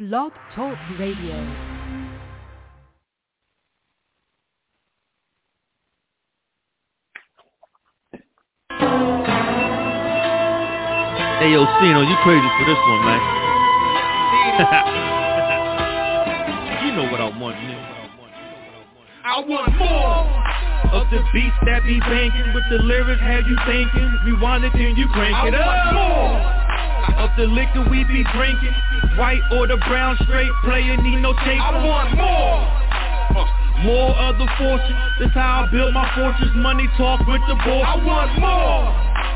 Blog Talk Radio. Hey, yo, Cino, you crazy for this one, man. You know what I want, nigga. I want more of the beats that be banging with the lyrics have you thinking. Rewind it, then you crank it up. I want more of the liquor we be drinking, white or the brown straight, player need no chaser. I want more of the fortune, that's how I built my fortress. Money talk with the boss. I want more.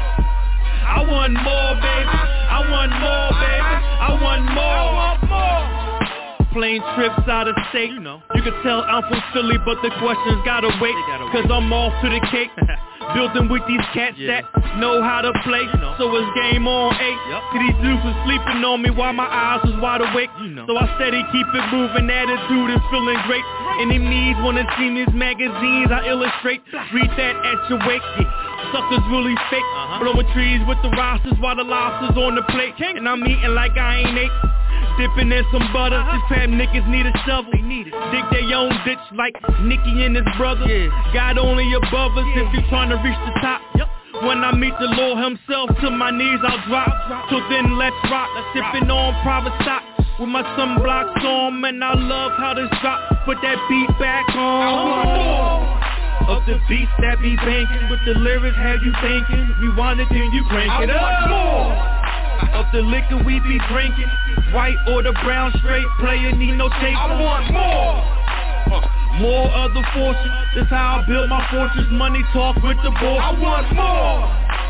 I want more, baby. I want more, baby. I want more. Plane trips out of state. You can tell I'm from Philly, but the questions gotta wait. Cause I'm off to the cake. Building with these cats that know how to play. So it's game on 8. See, these dudes was sleeping on me while my eyes was wide awake. So I steady keep it moving, attitude and feeling great. Any needs wanna see these magazines I illustrate. Read that at your wake. Suckers really fake. Blowing trees with the rosters while the lobsters on the plate. And I'm eating like I ain't ate. Dipping in some butter. These fat niggas need a shovel. Dig their own ditch like Nicky and his brother. God only above us if you trying to reach the top. When I meet the Lord himself, to my knees I'll drop. So then let's rock. Sipping on private stock with my sunblocks on, and I love how this drop. Put that beat back on. Of the beats that be banging with the lyrics have you thinking. Rewind it, then you crank it up. Of the liquor we be drinking, white or the brown straight, player need no chaser. I want more of the fortune, that's how I built my fortress. Money talk with the boss. I want more.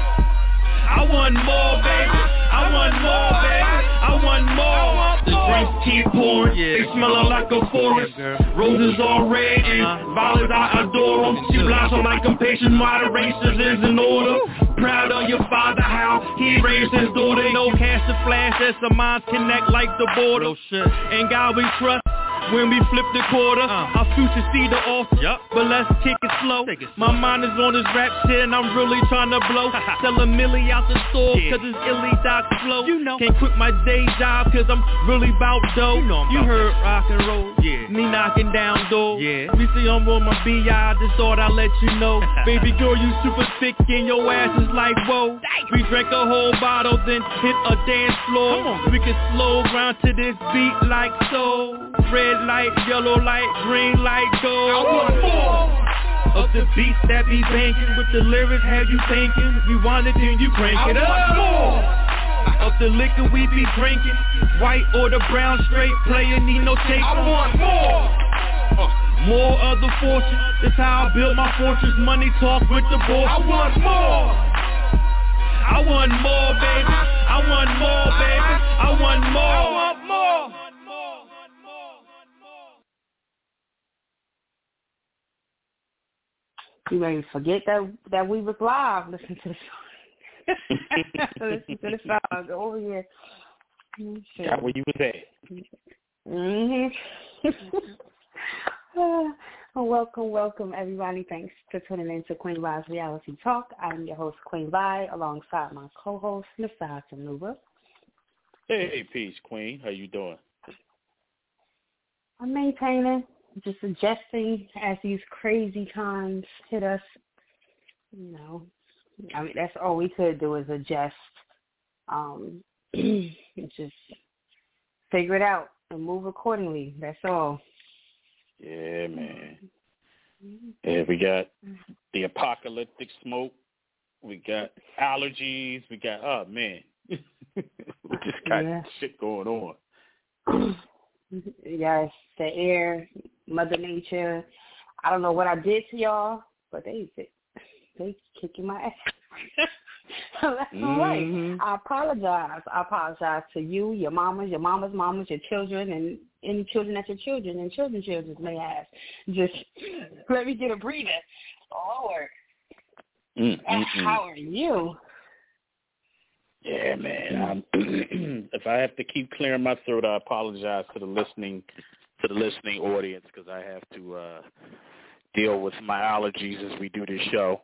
I want more, baby. I want more, baby. I want more. The drinks keep pouring, they smelling like a forest. Roses all red and violets, I adore them. She blossom like a patient, moderation is in order. Proud of your father, how he raised his daughter. No cash to flash, as the minds connect like the border. And God we trust. When we flip the quarter, our future see the offer. But let's kick it slow. My mind is on this rap shit and I'm really trying to blow. Sell a milli out the store cause it's illy doc flow. Can't quit my day job cause I'm really bout dough. You heard rock and roll, me knocking down doors. Me see I'm on my B.I., I just thought I'd let you know. Baby girl, you super thick and your ass is like whoa. We drank a whole bottle then hit a dance floor. We can slow round to this beat like so. Red light, yellow light, green light, gold. I want more of the beats that be banging with the lyrics have you thinking. Rewind it, then you crank it up. I want more of the liquor we be drinking, white or the brown straight, player need no chaser. I want more of the fortune, that's how I built my fortress. Money talk with the boss. I want more. I want more, baby. I want more, baby. I want more. I want more. You may forget that we was live. Listen to the song. Listen to the song. Go over here. Got where you was at. Welcome, everybody. Thanks for tuning in to Queen Vi's Reality Talk. I'm your host, Queen Vi, alongside my co-host, Mr. Hatanuba. Hey, peace, Queen. How you doing? I'm maintaining. Just adjusting as these crazy times hit us. I mean, that's all we could do is adjust. Just figure it out and move accordingly. That's all. Yeah, man. Yeah, we got the apocalyptic smoke. We got allergies. We got, oh, man. We just got shit going on. Yes, the air, Mother Nature. I don't know what I did to y'all, but they kicking my ass. So that's all right. I apologize. I apologize to you, your mamas, your mamas, your children, and any children that your children and children's may have. Just let me get a breather. Lord. How are you? Yeah, man. If I have to keep clearing my throat, I apologize to the listening audience because I have to deal with my allergies as we do this show.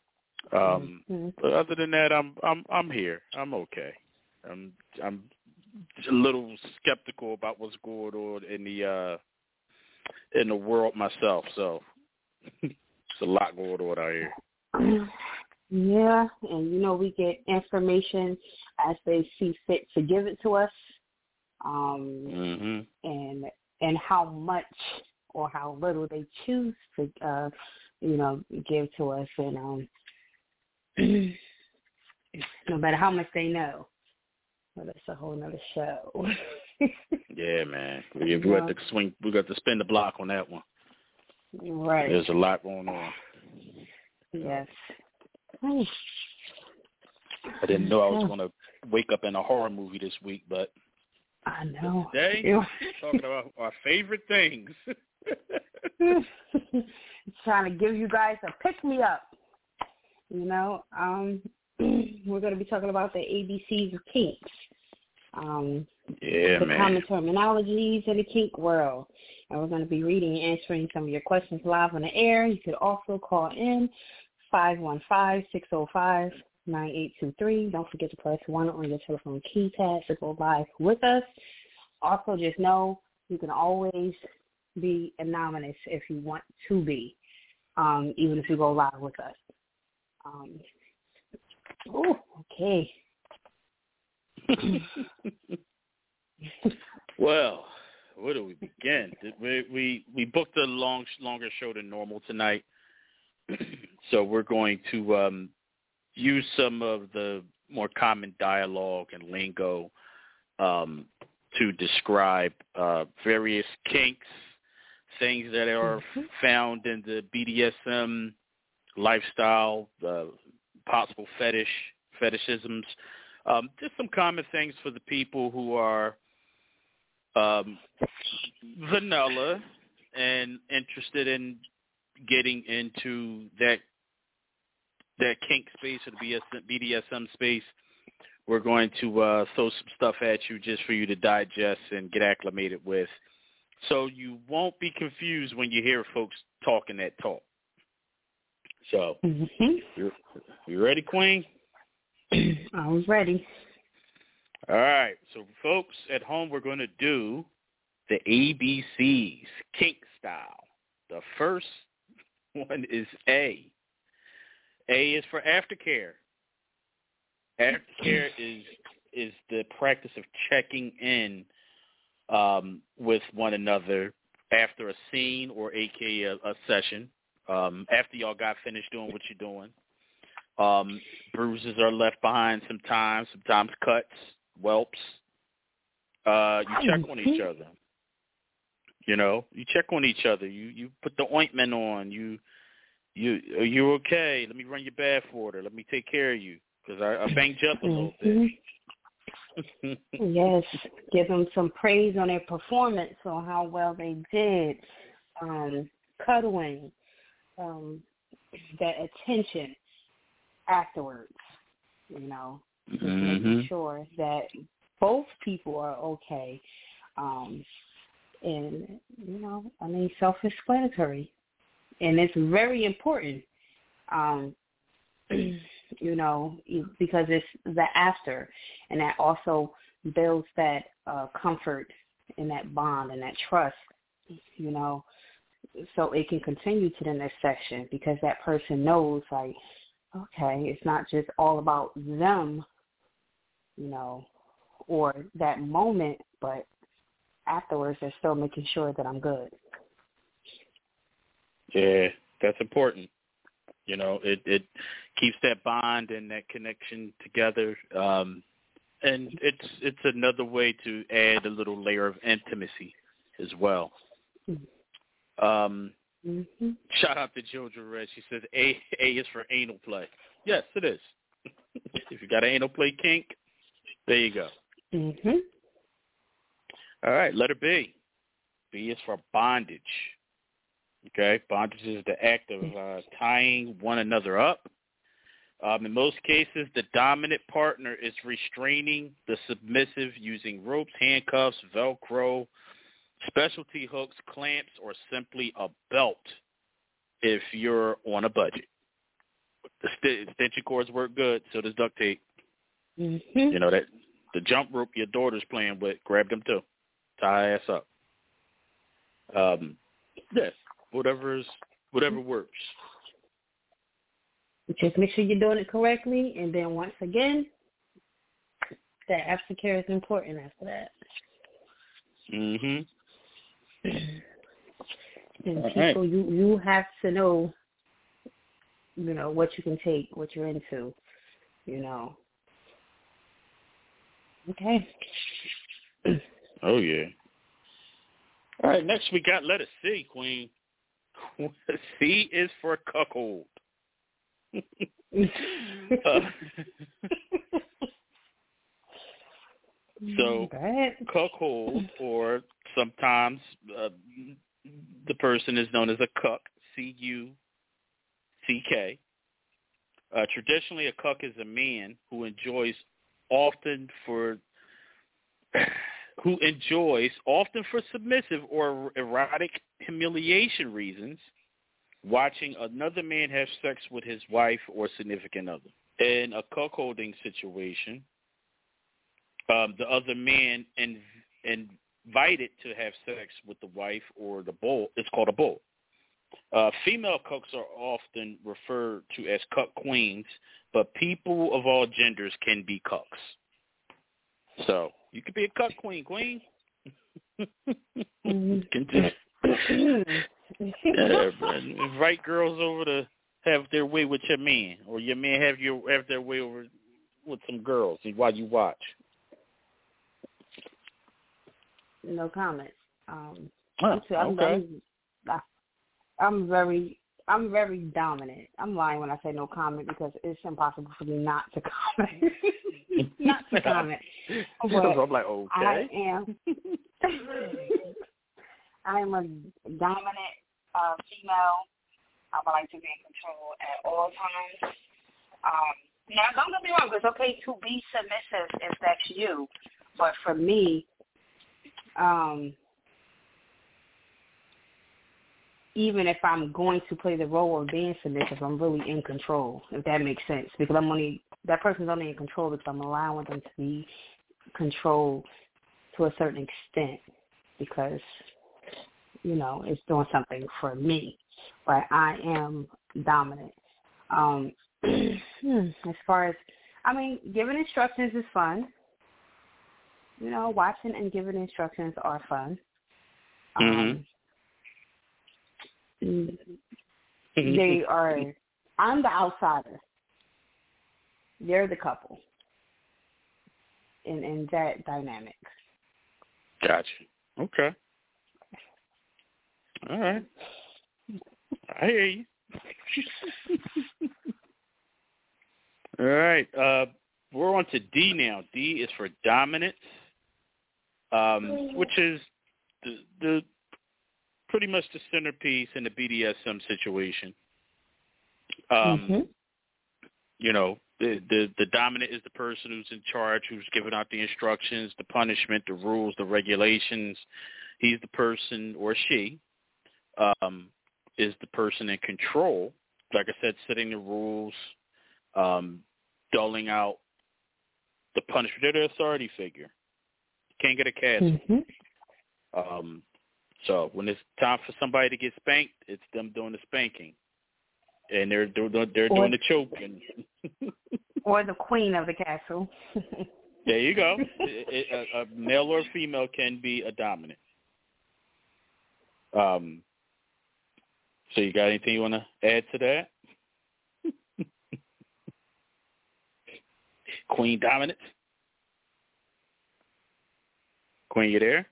But other than that, I'm here. I'm okay. I'm a little skeptical about what's going on in the world myself. So it's a lot going on out here. Yeah, and we get information as they see fit to give it to us, and how much or how little they choose to give to us, and no matter how much they know. Well, that's a whole nother show. Yeah, man. We got to swing. We got to spin the block on that one. Right. There's a lot going on. Yes. I didn't know I was going to wake up in a horror movie this week, but I know. Today, we're talking about our favorite things. Trying to give you guys a pick-me-up. We're going to be talking about the ABCs of kinks. The common terminologies in the kink world. And we're going to be reading and answering some of your questions live on the air. You could also call in 515-605-9823. Don't forget to press 1 on your telephone keypad to go live with us. Also, just know you can always be anonymous if you want to be, even if you go live with us. Okay. Well, where do we begin? We booked a longer show than normal tonight, so we're going to use some of the more common dialogue and lingo to describe various kinks, things that are found in the BDSM lifestyle, possible fetishisms, just some common things for the people who are vanilla and interested in getting into that kink space or the BDSM space. We're going to throw some stuff at you just for you to digest and get acclimated with, so you won't be confused when you hear folks talking that talk. So, you ready, Queen? I was ready. All right. So, folks at home, we're going to do the ABCs, kink style. The first one is A. A is for aftercare. Aftercare is the practice of checking in with one another after a scene or a session. After y'all got finished doing what you're doing. Bruises are left behind sometimes cuts, whelps. You check on each other. You check on each other. You put the ointment on. Are you okay? Let me run your bath water. Let me take care of you because I banged you up a little bit. Yes, give them some praise on their performance, on how well they did. Cuddling. That attention afterwards, just making sure that both people are okay, and self-explanatory, and it's very important, because it's the after, and that also builds that comfort and that bond and that trust, so it can continue to the next section, because that person knows, like, okay, it's not just all about them, or that moment, but afterwards they're still making sure that I'm good. Yeah, that's important. It keeps that bond and that connection together, and it's another way to add a little layer of intimacy as well. Shout out to JoJo Red. She says A is for anal play. Yes, it is. If you got an anal play kink, there you go. All right, letter B. B is for bondage. Okay, bondage is the act of tying one another up. In most cases, the dominant partner is restraining the submissive using ropes, handcuffs, Velcro, specialty hooks, clamps, or simply a belt if you're on a budget. The extension cords work good, so does duct tape. That The jump rope your daughter's playing with, grab them too. Tie her ass up. Yes, whatever works. Just make sure you're doing it correctly, and then once again, that aftercare is important after that. Mhm. And people, right. you have to know, what you can take, what you're into, Okay. Oh, yeah. All right, next we got letter C, Queen. C is for cuckold. So, cuckold, or sometimes the person is known as a cuck, C-U-C-K. Traditionally, a cuck is a man who enjoys often for submissive or erotic humiliation reasons, watching another man have sex with his wife or significant other. In a cuckolding situation, the other man invited to have sex with the wife or the bull. It's called a bull. Female cucks are often referred to as cuck queens, but people of all genders can be cucks. So you could be a cuck queen. Can just invite girls over to have their way with your man, or your man have their way over with some girls while you watch. No comment. Okay. I'm very dominant. I'm lying when I say no comment because it's impossible for me not to comment. Not to comment. But I'm like, okay. I am a dominant female. I would like to be in control at all times. Now, don't get me wrong. It's okay to be submissive if that's you. But for me, even if I'm going to play the role of being submissive, I'm really in control, if that makes sense. Because that person's only in control because I'm allowing them to be controlled to a certain extent because, it's doing something for me. But I am dominant. As far as, giving instructions is fun. Watching and giving instructions are fun. They are, I'm the outsider. They're the couple. In that dynamic. Gotcha. Okay. All right. I hear you. All right. We're on to D now. D is for dominance, which is the pretty much the centerpiece in the BDSM situation. The dominant is the person who's in charge, who's giving out the instructions, the punishment, the rules, the regulations. He's the person, or she, is the person in control. Like I said, setting the rules, doling out the punishment. They're the authority figure. Can't get a castle. So when it's time for somebody to get spanked, it's them doing the spanking, and they're doing the choking. Or the queen of the castle. There you go. A male or female can be a dominant. So you got anything you want to add to that? Queen dominance? Queen, you there?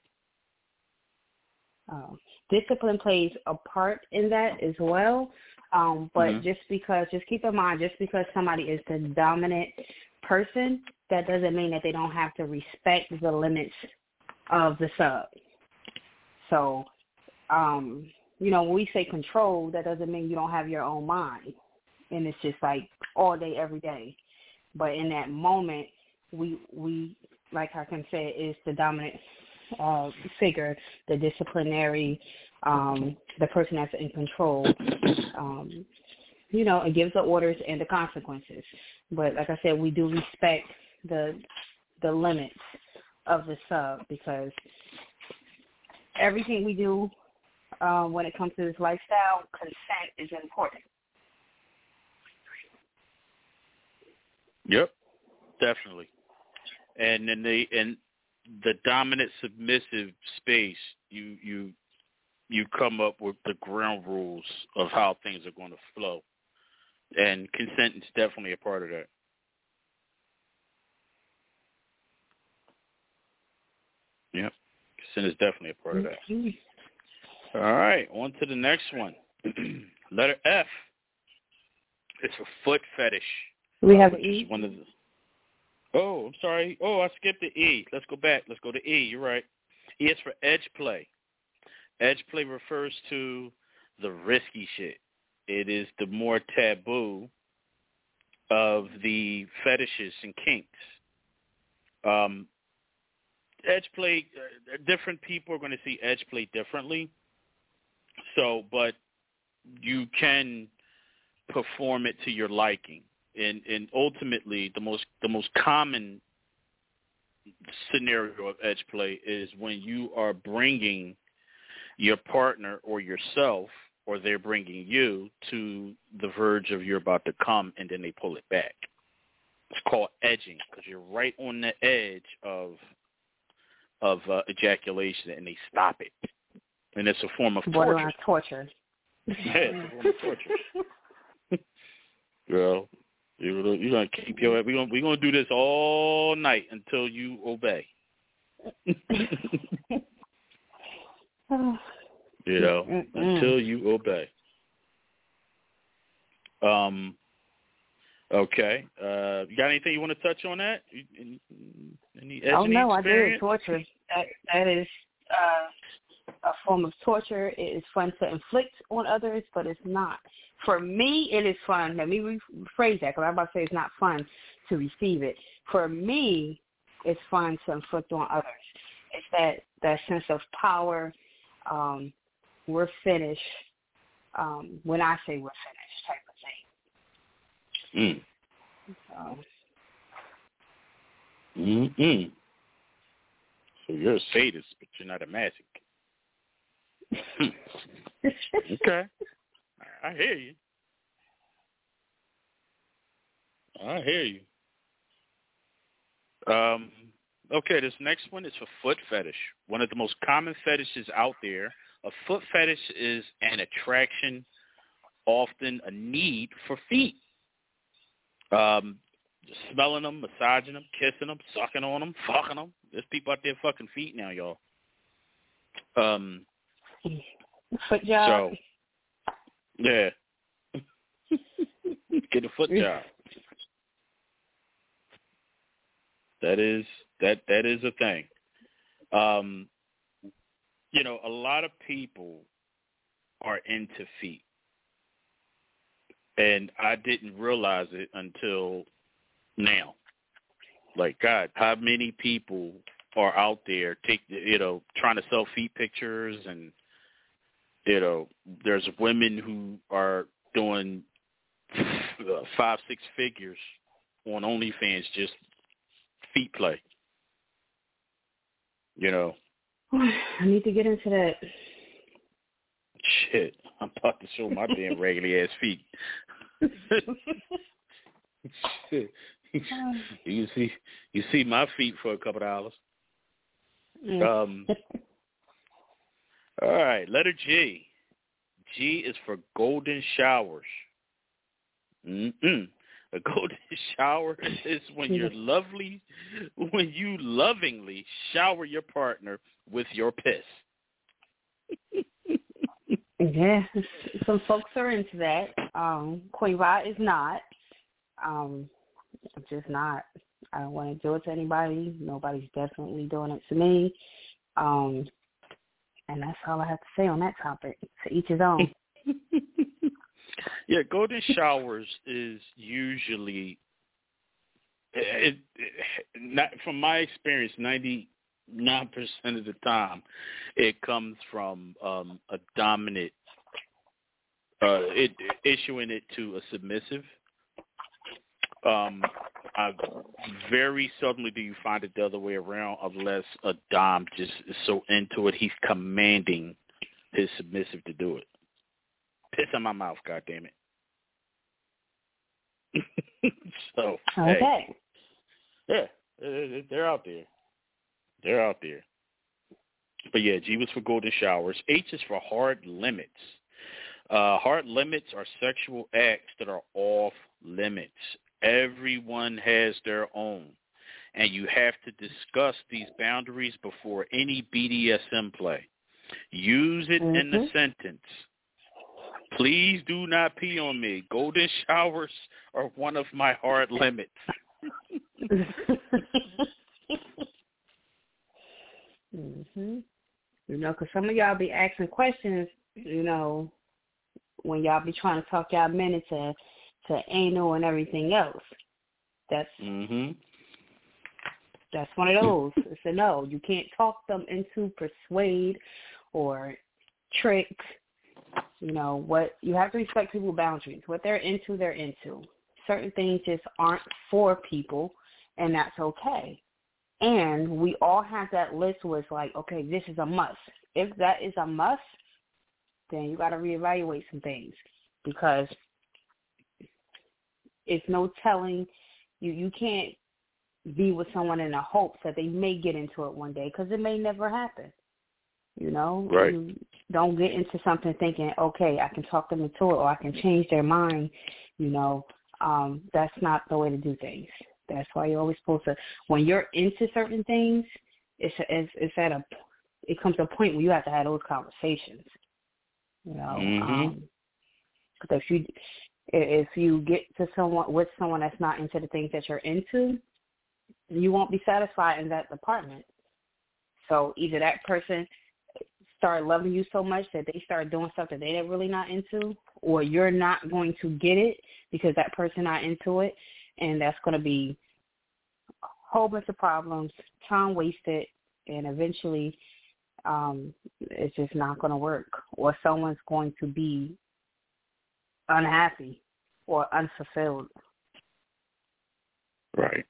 Discipline plays a part in that as well. But just keep in mind, just because somebody is the dominant person, that doesn't mean that they don't have to respect the limits of the sub. So, when we say control, that doesn't mean you don't have your own mind. And it's just like all day, every day. But in that moment, we like Hakim said, is the dominant figure, the disciplinary, the person that's in control. It gives the orders and the consequences. But like I said, we do respect the the limits of the sub, because everything we do when it comes to this lifestyle, consent is important. Yep, definitely. And in the dominant submissive space, you come up with the ground rules of how things are going to flow, and consent is definitely a part of that. Yep, consent is definitely a part of that. All right, on to the next one. Letter F. It's a foot fetish. We have E. One of the, oh, I'm sorry. Oh, I skipped the E. Let's go back. Let's go to E. You're right. E is for edge play. Edge play refers to the risky shit. It is the more taboo of the fetishes and kinks. Edge play, different people are going to see edge play differently. So, but you can perform it to your liking. And ultimately, the most common scenario of edge play is when you are bringing your partner or yourself, or they're bringing you to the verge of you're about to come, and then they pull it back. It's called edging, because you're right on the edge of ejaculation, and they stop it. And it's a form of borderline torture. Yeah, it's a form of torture. Girl, you're gonna keep your. We're gonna do this all night until you obey. You know, until you obey. Okay. You got anything you want to touch on that? Any no, experience? I do. Torture. That is a form of torture. It is fun to inflict on others, but it's not. For me, it is fun. Let me rephrase that, because I'm about to say it's not fun to receive it. For me, it's fun to inflict on others. It's that sense of power. We're finished. When I say we're finished, type of thing. So you're a sadist, but you're not a masochist. Okay. I hear you. Okay, this next one is for foot fetish. One of the most common fetishes out there. A foot fetish is an attraction, often a need for feet. Smelling them, massaging them, kissing them, sucking on them, fucking them. There's people out there fucking feet now, y'all. Foot job. So, yeah. Get a foot job. That is a thing. You know, a lot of people are into feet. And I didn't realize it until now. Like, God, how many people are out there trying to sell feet pictures, and there's women who are doing 5-6 figures on OnlyFans, just feet play. I need to get into that. Shit, I'm about to show my damn raggedy ass feet. You see my feet for a couple $. All right, letter G. G is for golden showers. A golden shower is when you lovingly shower your partner with your piss. Yeah, some folks are into that. Queen Ra is not. I'm just not. I don't want to do it to anybody. Nobody's definitely doing it to me. And that's all I have to say on that topic. To each his own. Yeah, golden showers is usually, not from my experience, 99% of the time, it comes from a dominant, issuing it to a submissive. Very seldomly do you find it the other way around, unless a dom just is so into it, he's commanding his submissive to do it. Piss in my mouth, goddammit. So, okay. Hey, yeah, they're out there. They're out there. But yeah, G was for golden showers. H is for hard limits. Hard limits are sexual acts that are off limits. Everyone has their own. And you have to discuss these boundaries before any BDSM play. Use it in the sentence. Please do not pee on me. Golden showers are one of my hard limits. You know, because some of y'all be asking questions, you know, when y'all be trying to talk y'all men into anal and everything else. That's that's one of those. It's a no. You can't talk them into persuade or trick. You know, what you have to respect people's boundaries. What they're into, they're into. Certain things just aren't for people, and that's okay. And we all have that list where it's like, okay, this is a must. If that is a must, then you got to reevaluate some things, because it's no telling. You can't be with someone in the hopes that they may get into it one day, because it may never happen. You know, right? You don't get into something thinking, okay, I can talk them into it or I can change their mind. You know, that's not the way to do things. That's why you're always supposed to, when you're into certain things, it comes to a point where you have to have those conversations. You know, because if you get to someone that's not into the things that you're into, you won't be satisfied in that department. So either that person start loving you so much that they start doing stuff that they're really not into, or you're not going to get it because that person not into it, and that's going to be a whole bunch of problems, time wasted, and eventually it's just not going to work, or someone's going to be unhappy or unfulfilled. Right.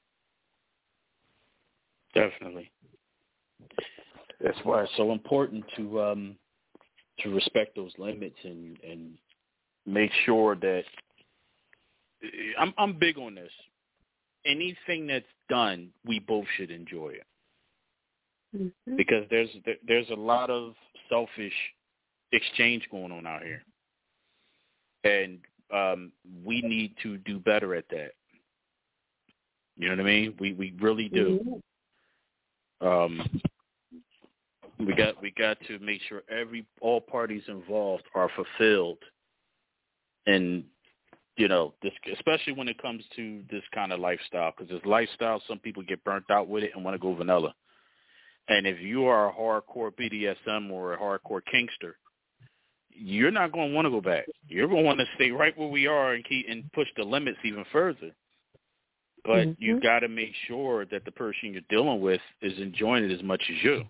Definitely. That's why it's so important to respect those limits and make sure that I'm big on this. Anything that's done, we both should enjoy it, because there's a lot of selfish exchange going on out here, and we need to do better at that. You know what I mean? We really do. We got to make sure all parties involved are fulfilled, and you know, this, especially when it comes to this kind of lifestyle, because this lifestyle, some people get burnt out with it and want to go vanilla. And if you are a hardcore BDSM or a hardcore kinkster, you're not going to want to go back. You're going to want to stay right where we are and keep and push the limits even further. But you got to make sure that the person you're dealing with is enjoying it as much as you.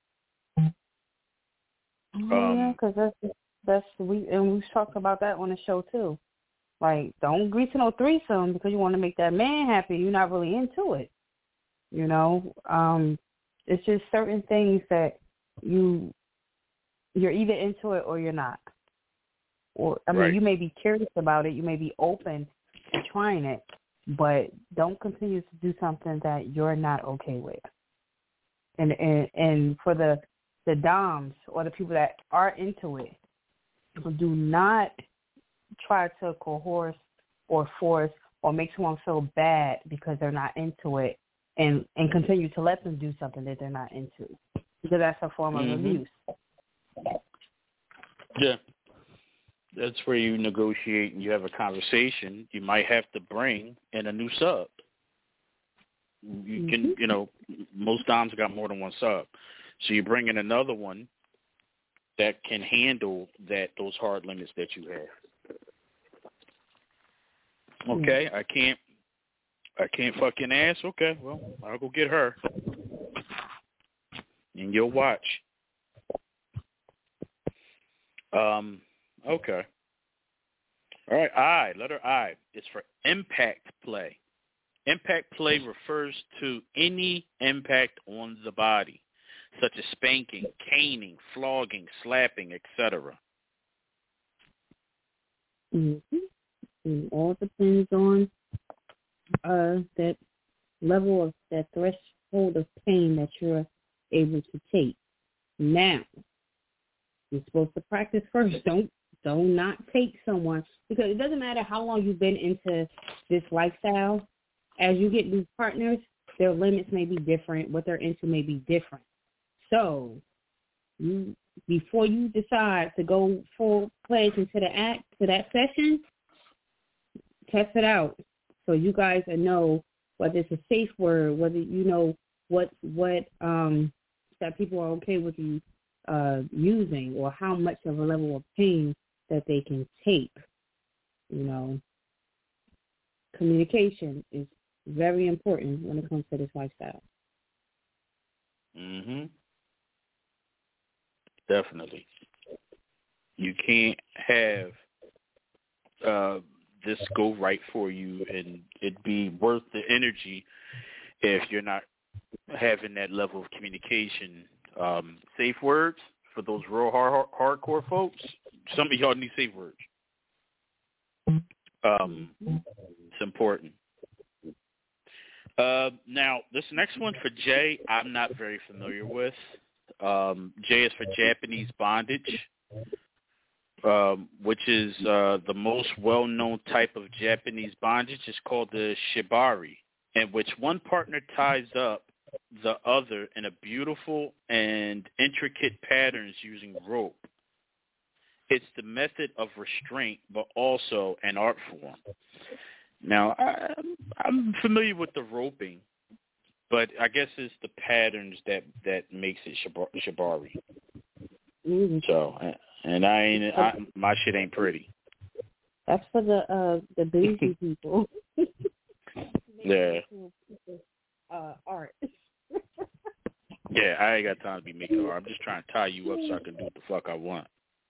Yeah, because we've talked about that on the show too. Like, don't agree to no threesome because you want to make that man happy. You're not really into it. You know, it's just certain things that you're either into it or you're not. Or I mean, you may be curious about it. You may be open to trying it, but don't continue to do something that you're not okay with. And for the doms or the people that are into it, do not try to coerce or force or make someone feel bad because they're not into it, and continue to let them do something that they're not into, because that's a form of abuse. Yeah. That's where you negotiate and you have a conversation. You might have to bring in a new sub. You can, you know, most doms got more than one sub. So you bring in another one that can handle those hard limits that you have. Okay, I can't fucking ass. Okay, well, I'll go get her. And you'll watch. Okay. All right, I, letter I, is for impact play. Impact play refers to any impact on the body, such as spanking, caning, flogging, slapping, etc. Mm-hmm. It all depends on that level of that threshold of pain that you're able to take. Now, you're supposed to practice first. Don't not take someone, because it doesn't matter how long you've been into this lifestyle. As you get new partners, their limits may be different. What they're into may be different. So, before you decide to go full-fledged into that session, test it out so you guys know whether it's a safe word, whether you know what that people are okay with you using, or how much of a level of pain that they can take. You know, communication is very important when it comes to this lifestyle. Mhm. Definitely. You can't have this go right for you and it be worth the energy if you're not having that level of communication. Safe words for those real hardcore folks. Some of y'all need safe words. It's important. Now, this next one for Jay, I'm not very familiar with. J is for Japanese bondage, which is the most well-known type of Japanese bondage. It's called the shibari, in which one partner ties up the other in a beautiful and intricate patterns using rope. It's the method of restraint, but also an art form. Now, I'm familiar with the roping, but I guess it's the patterns that makes it shibari. Mm-hmm. So, and my shit ain't pretty. That's for the bougie people. Yeah. Art. Yeah, I ain't got time to be making art. I'm just trying to tie you up so I can do what the fuck I want.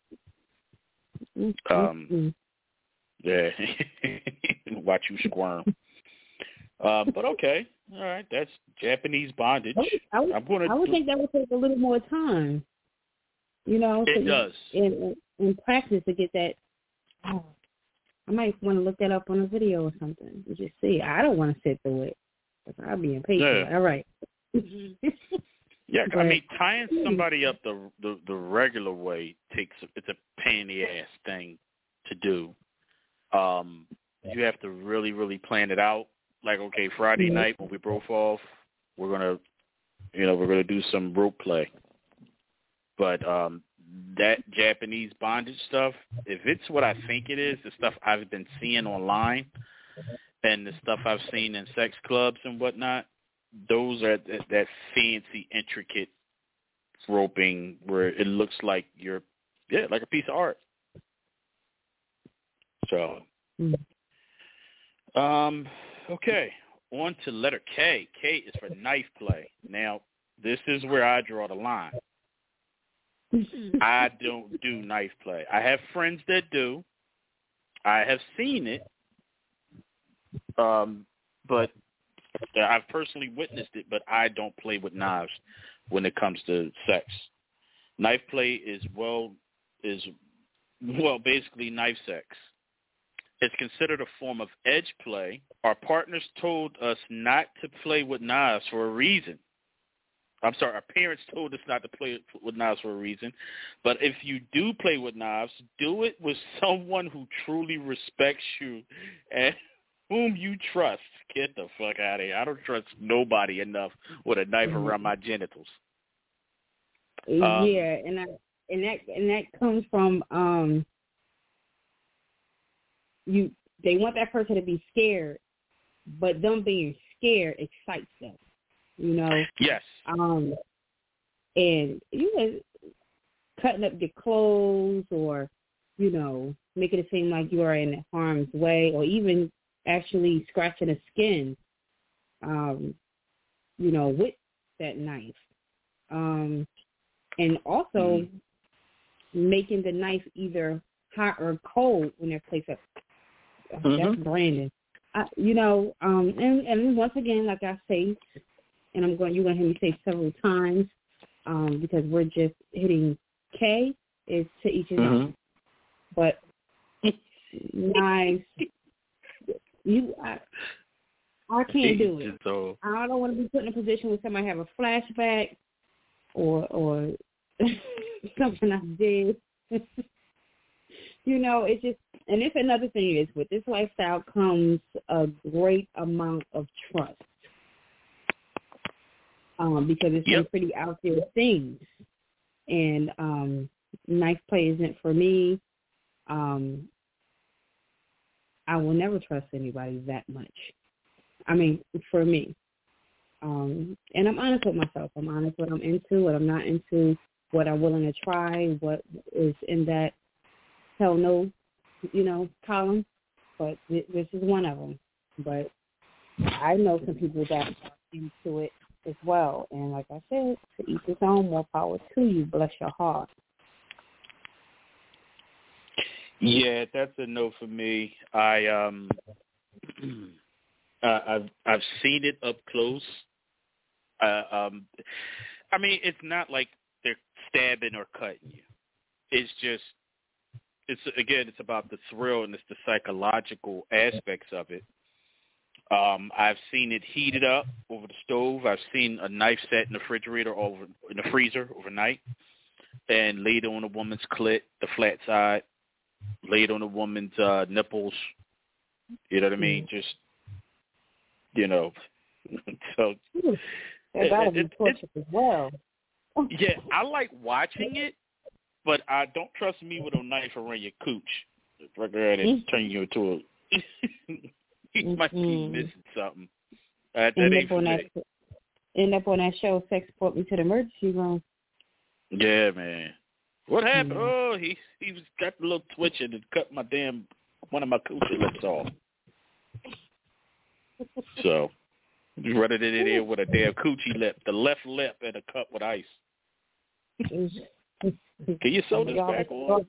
Yeah. Watch you squirm. But okay. All right. That's Japanese bondage. I would think that would take a little more time. You know, it does. In practice to get that. Oh, I might want to look that up on a video or something and just see. I don't want to sit through it. I'll be impatient. Yeah. All right. Yeah, I mean, tying somebody up the regular way it's a pain in the ass thing to do. You have to really, really plan it out. Like, okay, Friday night when we broke off, we're gonna do some rope play. But that Japanese bondage stuff, if it's what I think it is, the stuff I've been seeing online and the stuff I've seen in sex clubs and whatnot, those are that fancy, intricate roping where it looks like like a piece of art. So, okay, on to letter K. K is for knife play. Now, this is where I draw the line. I don't do knife play. I have friends that do. I have seen it, but I've personally witnessed it, but I don't play with knives when it comes to sex. Knife play is basically knife sex. It's considered a form of edge play. Our partners told us not to play with knives for a reason. I'm sorry, our parents told us not to play with knives for a reason. But if you do play with knives, do it with someone who truly respects you and whom you trust. Get the fuck out of here. I don't trust nobody enough with a knife around my genitals. Yeah, and that comes from they want that person to be scared, but them being scared excites them. You know? Yes. And cutting up your clothes, or making it seem like you are in harm's way, or even actually scratching the skin, with that knife. And also making the knife either hot or cold when they're placed up. That's Brandon. and once again, like I say, and you're going to hear me say several times, because we're just hitting K, is to each his own. But I can't do it. So. I don't want to be put in a position where somebody have a flashback or something I did. It's just, and it's another thing is with this lifestyle comes a great amount of trust. Because it's some pretty out there things. And nice play isn't for me. I will never trust anybody that much. I mean, for me. And I'm honest with myself. I'm honest what I'm into, what I'm not into, what I'm willing to try, what is in that hell no, column. But this is one of them. But I know some people that are into it as well. And like I said, to each his own, more power to you. Bless your heart. Yeah, that's a no for me. I've seen it up close. I mean, it's not like they're stabbing or cutting you. It's just, it's about the thrill and it's the psychological aspects of it. I've seen it heated up over the stove. I've seen a knife set in the refrigerator in the freezer overnight, and laid on a woman's clit, the flat side, laid on a woman's nipples. You know what I mean? Just, so. That gotta be torture as well. Yeah, I like watching it, but I don't trust me with a knife around your cooch. Right there and turn you into a. You might be missing something. That ain't for me. End up on that show, Sex Brought Me to the Emergency Room. Yeah, man. What happened? Oh, he was got a little twitching and cut one of my coochie lips off. So, just running it in there with a damn coochie lip, the left lip, and a cup with ice. Can you sew this back on?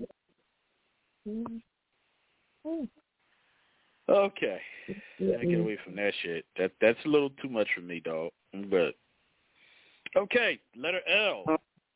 Okay. I get away from that shit. That's a little too much for me, dog. I'm good. Okay, letter L.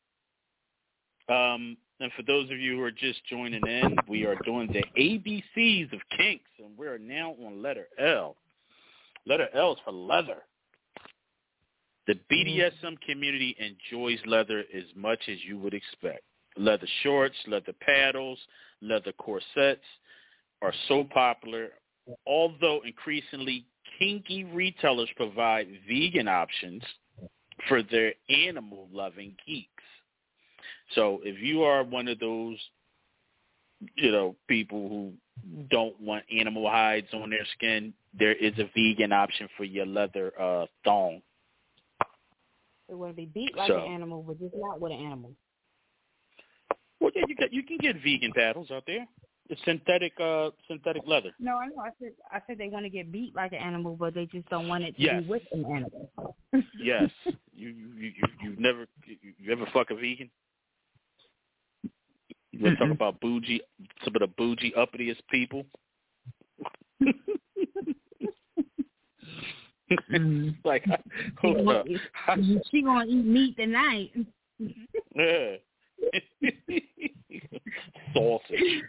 And for those of you who are just joining in, we are doing the ABCs of kinks, and we are now on letter L. Letter L is for leather. The BDSM community enjoys leather as much as you would expect. Leather shorts, leather paddles, leather corsets are so popular, although increasingly kinky retailers provide vegan options for their animal-loving geeks. So if you are one of those, people who don't want animal hides on their skin, there is a vegan option for your leather thong. It would be beat like an animal, but just not with an animal. Well, yeah, you can get vegan paddles out there. It's synthetic leather. No, I know. I said they want to get beat like an animal, but they just don't want it to be with an animal. Yes. You ever fuck a vegan? You want to talk about bougie, some of the bougie uppitiest people? Like, hold up. She gonna eat meat tonight. Yeah. Sausage.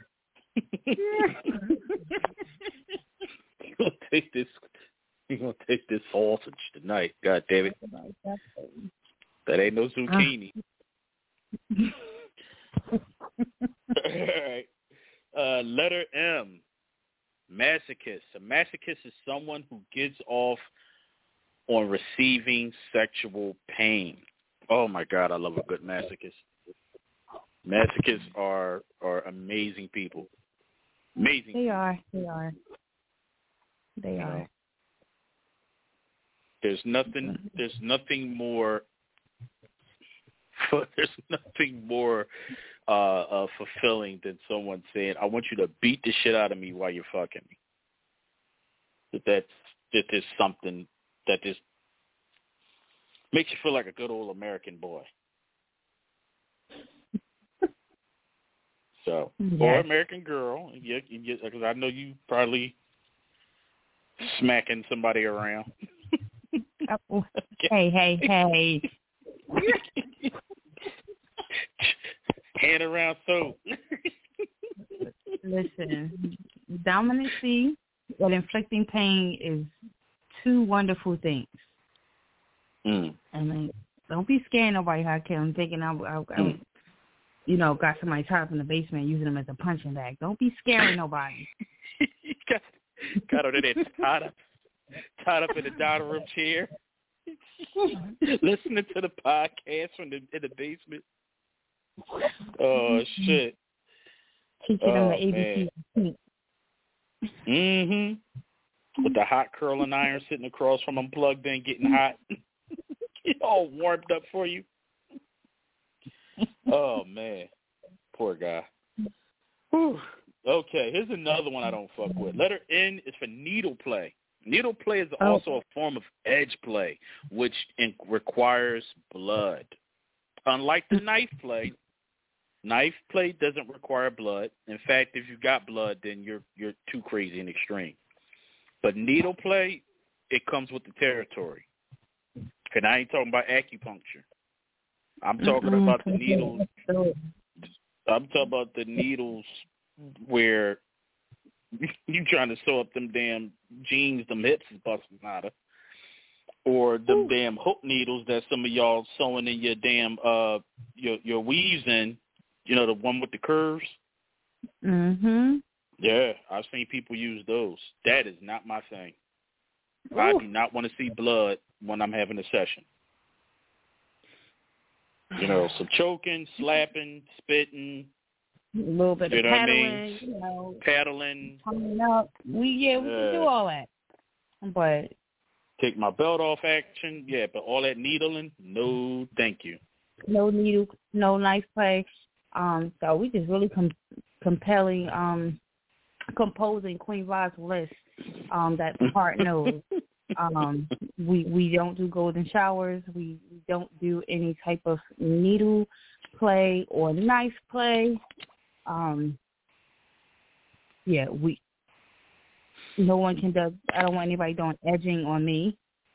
You're gonna take this sausage tonight. God damn it. That ain't no zucchini. All right. Letter M. Masochist. A masochist is someone who gets off on receiving sexual pain. Oh my God, I love a good masochist. Masochists are amazing people. Amazing. They are. There's nothing more fulfilling than someone saying, "I want you to beat the shit out of me while you're fucking me." That is something that just makes you feel like a good old American boy. So, yes. Or American girl, because I know you probably smacking somebody around. Hey. Hand around soap. Listen, dominancy and inflicting pain is two wonderful things. I mean, don't be scaring nobody how I'm thinking I got somebody tied up in the basement using them as a punching bag. Don't be scaring nobody. got under there tied up in the dining room chair, listening to the podcast in the basement. Oh shit! Teaching them the ABC. With the hot curling iron sitting across from them, plugged in, getting hot, all warmed up for you. Oh man, poor guy. Whew. Okay, here's another one I don't fuck with. Letter N is for needle play. Needle play is also a form of edge play, which requires blood. Unlike the knife play doesn't require blood. In fact, if you got blood, then you're too crazy and extreme. But needle play, it comes with the territory. And I ain't talking about acupuncture. I'm talking about the needles. I'm talking about the needles where you trying to sew up them damn jeans, them hips is busting out of, or them damn hook needles that some of y'all sewing in your damn your weaves in. You know, the one with the curves. Yeah, I've seen people use those. That is not my thing. Ooh. I do not want to see blood when I'm having a session. You know, some choking, slapping, spitting. A little bit of paddling, paddling. Coming up. We can do all that. But take my belt off action, but all that needling, no thank you. No needle, no knife play. So we just really composing Queen Va's list that Heart knows. We don't do golden showers. We don't do any type of needle play or knife play. No one can do. I don't want anybody doing edging on me.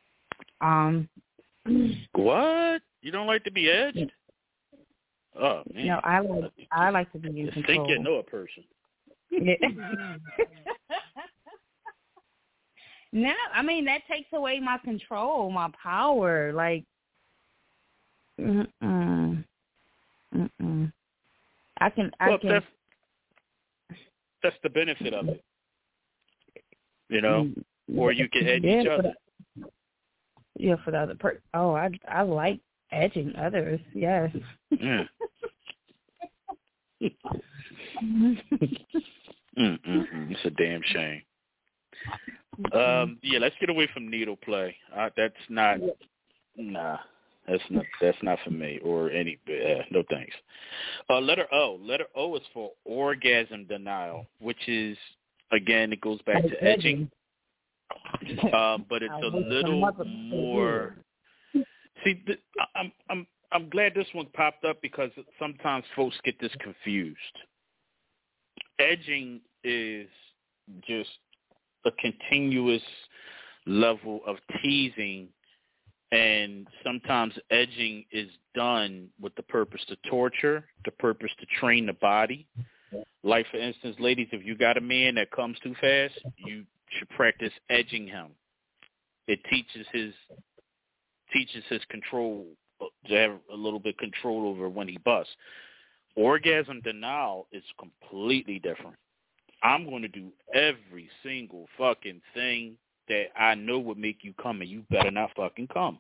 What? You don't like to be edged? Oh man. No, I like to be in control. Think you know a person. No, I mean that takes away my control, my power. Like, I can. That's the benefit of it, you know. Or you can edge each other. For the other person. Oh, I like edging others. Yes. Yeah. It's a damn shame. Let's get away from needle play. That's not for me or any. No thanks. Letter O. Letter O is for orgasm denial, which is again it goes back to edging, but it's a little more. See, I'm glad this one popped up because sometimes folks get this confused. Edging is just a continuous level of teasing, and sometimes edging is done with the purpose to torture, the purpose to train the body. Like, for instance, ladies, if you got a man that comes too fast, you should practice edging him. It teaches his control, to have a little bit control over when he busts. Orgasm denial is completely different. I'm going to do every single fucking thing that I know would make you come, and you better not fucking come.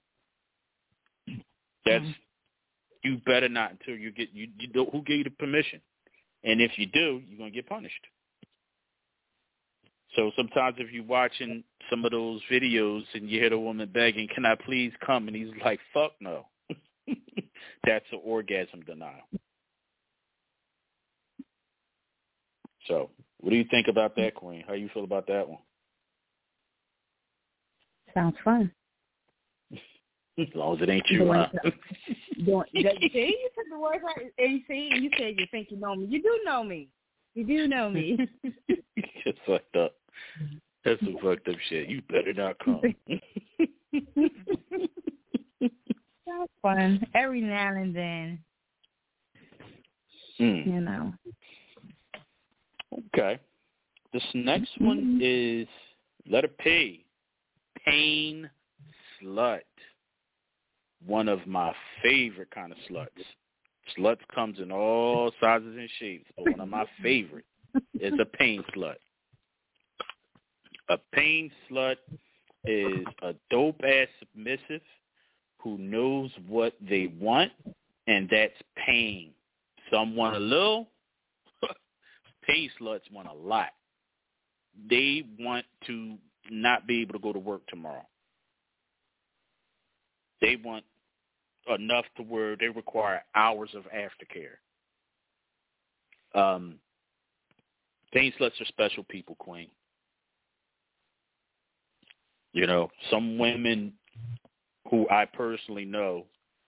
You better not until you get you know who gave you the permission, and if you do, you're gonna get punished. So sometimes if you're watching some of those videos and you hear the woman begging, "Can I please come?" and he's like, "Fuck no," that's an orgasm denial. So, what do you think about that, Queen? How you feel about that one? Sounds fun. As long as it ain't you, huh? See, you took the words right. And see, you said you think you know me. You do know me. You do know me. It's fucked up. That's some fucked up shit. You better not come. That's fun. Every now and then. You know. Okay. This next one is letter P. Pain slut. One of my favorite kind of sluts. Sluts comes in all sizes and shapes, but one of my favorite is a pain slut. A pain slut is a dope-ass submissive who knows what they want, and that's pain. Some want a little. Pain sluts want a lot. They want to not be able to go to work tomorrow. They want enough to where they require hours of aftercare. Pain sluts are special people, Queen. You know, some women who I personally know,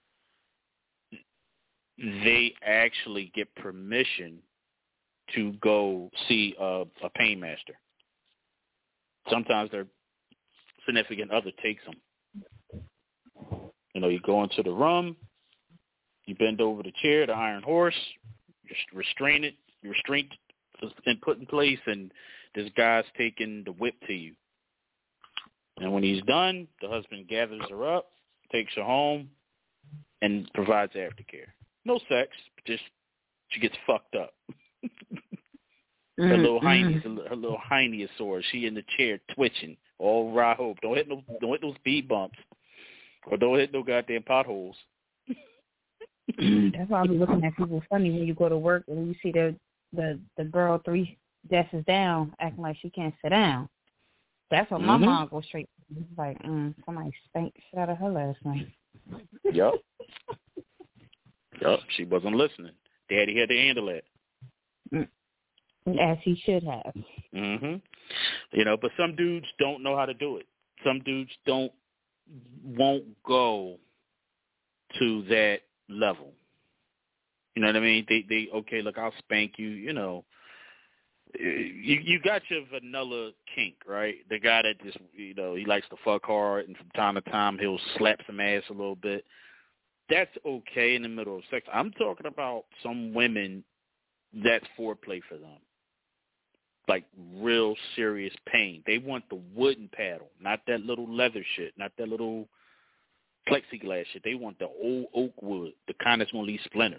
they actually get permission to go see a pain master. Sometimes their significant other takes them. You know, you go into the room, you bend over the chair, the iron horse, restraint has been put in place, and this guy's taking the whip to you. And when he's done, the husband gathers her up, takes her home, and provides aftercare. No sex, just she gets fucked up. Her little hiney is sore. She in the chair twitching, all right hope. Don't hit no speed bumps, or don't hit no goddamn potholes. That's why I be looking at people funny when you go to work and you see the girl 3 desks down acting like she can't sit down. That's what my mom goes straight. It's like, somebody spanked shit out of her last night. Yup. She wasn't listening. Daddy had to handle it. As he should have. You know, but some dudes don't know how to do it. Some dudes won't go to that level. You know what I mean? They okay, look, I'll spank you, you know. You got your vanilla kink, right? The guy that just, you know, he likes to fuck hard, and from time to time he'll slap some ass a little bit. That's okay in the middle of sex. I'm talking about some women that's foreplay for them. Like real serious pain. They want the wooden paddle, not that little leather shit, not that little plexiglass shit. They want the old oak wood, the kind that's going to leave splinters.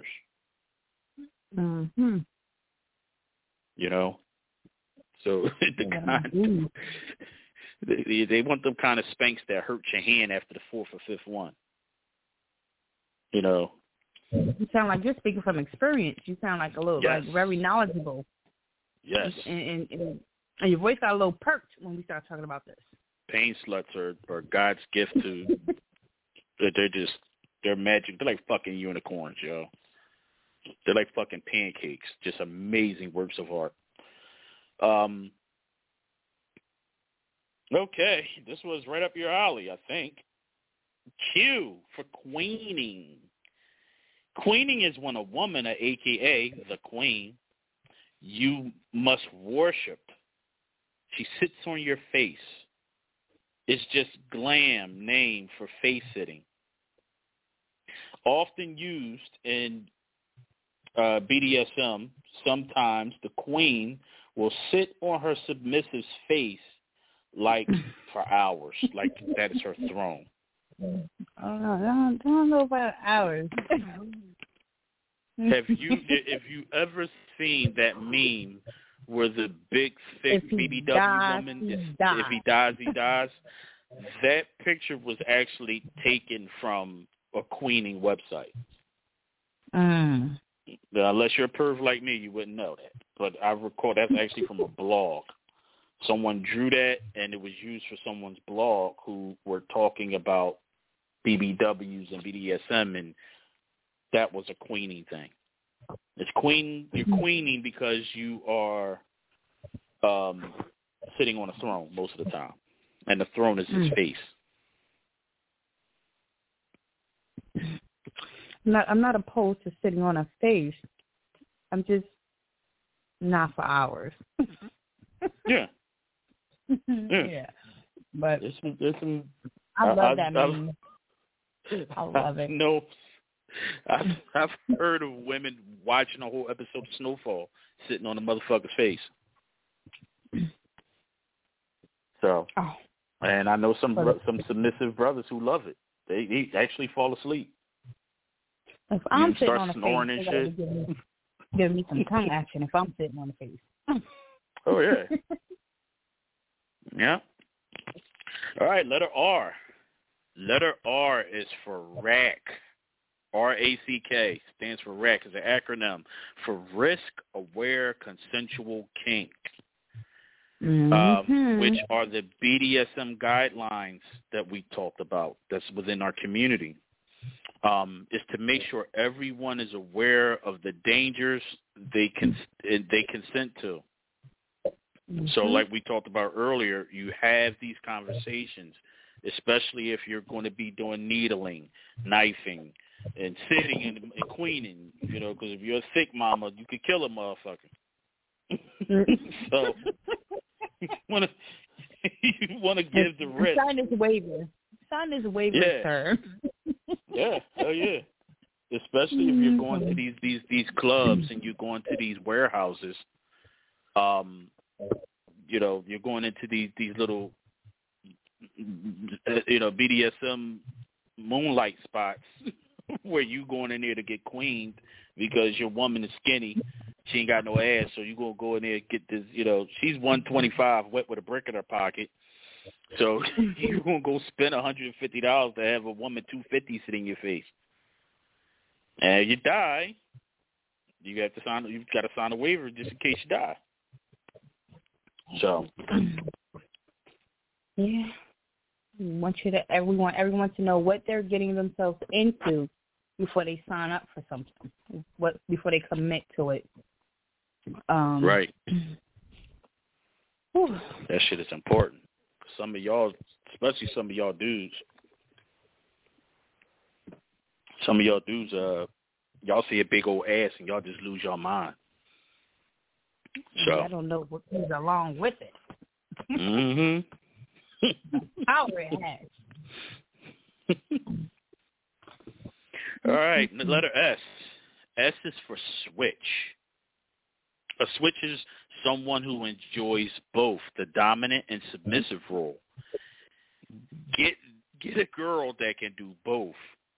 You know? So the kind, they want them kind of spanks that hurt your hand after the 4th or 5th one. You know? You sound like you're speaking from experience. You sound like a little, like very knowledgeable. Yes. And your voice got a little perked when we start talking about this. Pain sluts are God's gift to, they're magic. They're like fucking unicorns, yo. They're like fucking pancakes. Just amazing works of art. Okay, this was right up your alley, I think. Q for queening. Queening is when a woman, a.k.a. the queen, you must worship. She sits on your face. It's just glam name for face sitting. Often used in BDSM, sometimes the queen will sit on her submissive's face like for hours, like that is her throne. I don't know about hours. Have you ever seen that meme where the big thick BBW woman if he dies, he dies? That picture was actually taken from a queening website. Unless you're a perv like me, you wouldn't know that. But I recall that's actually from a blog. Someone drew that, and it was used for someone's blog who were talking about BBWs and BDSM, and that was a queening thing. You're queening because you are sitting on a throne most of the time, and the throne is his face. I'm not opposed to sitting on a face. I'm just not for hours. Yeah. Yeah, but there's some. I love that meme. I love it. No, I've heard of women watching a whole episode of Snowfall sitting on the motherfucker's face. So, and I know some submissive brothers who love it. They actually fall asleep. If I'm sitting on start snoring the face, and shit. Give me some tongue action if I'm sitting on the face. Oh yeah. Yeah. All right, letter R. Letter R is for RACK. RACK stands for RACK. It's an acronym for Risk Aware Consensual Kink, which are the BDSM guidelines that we talked about that's within our community. Is to make sure everyone is aware of the dangers they consent to. So like we talked about earlier, you have these conversations, especially if you're going to be doing needling, knifing, and sitting and queening, because if you're a thick mama, you could kill a motherfucker. So you want to give the risk. Sign this waiver. Sir. Yeah, hell yeah. Especially if you're going to these clubs and you're going to these warehouses. You're going into these little, BDSM moonlight spots where you going in there to get queened because your woman is skinny. She ain't got no ass, so you gonna go in there and get this. She's 125, wet with a brick in her pocket. So you're gonna go spend $150 to have a woman 250 sit in your face, and if you die, you've got to sign a waiver just in case you die. So, yeah, everyone to know what they're getting themselves into before they sign up for something, before they commit to it. Right. That shit is important. Some of y'all, especially some of y'all dudes, y'all see a big old ass and y'all just lose your mind. So I don't know what comes along with it. Power it has. All right, letter S. S is for switch. A switch is someone who enjoys both the dominant and submissive role. Get a girl that can do both.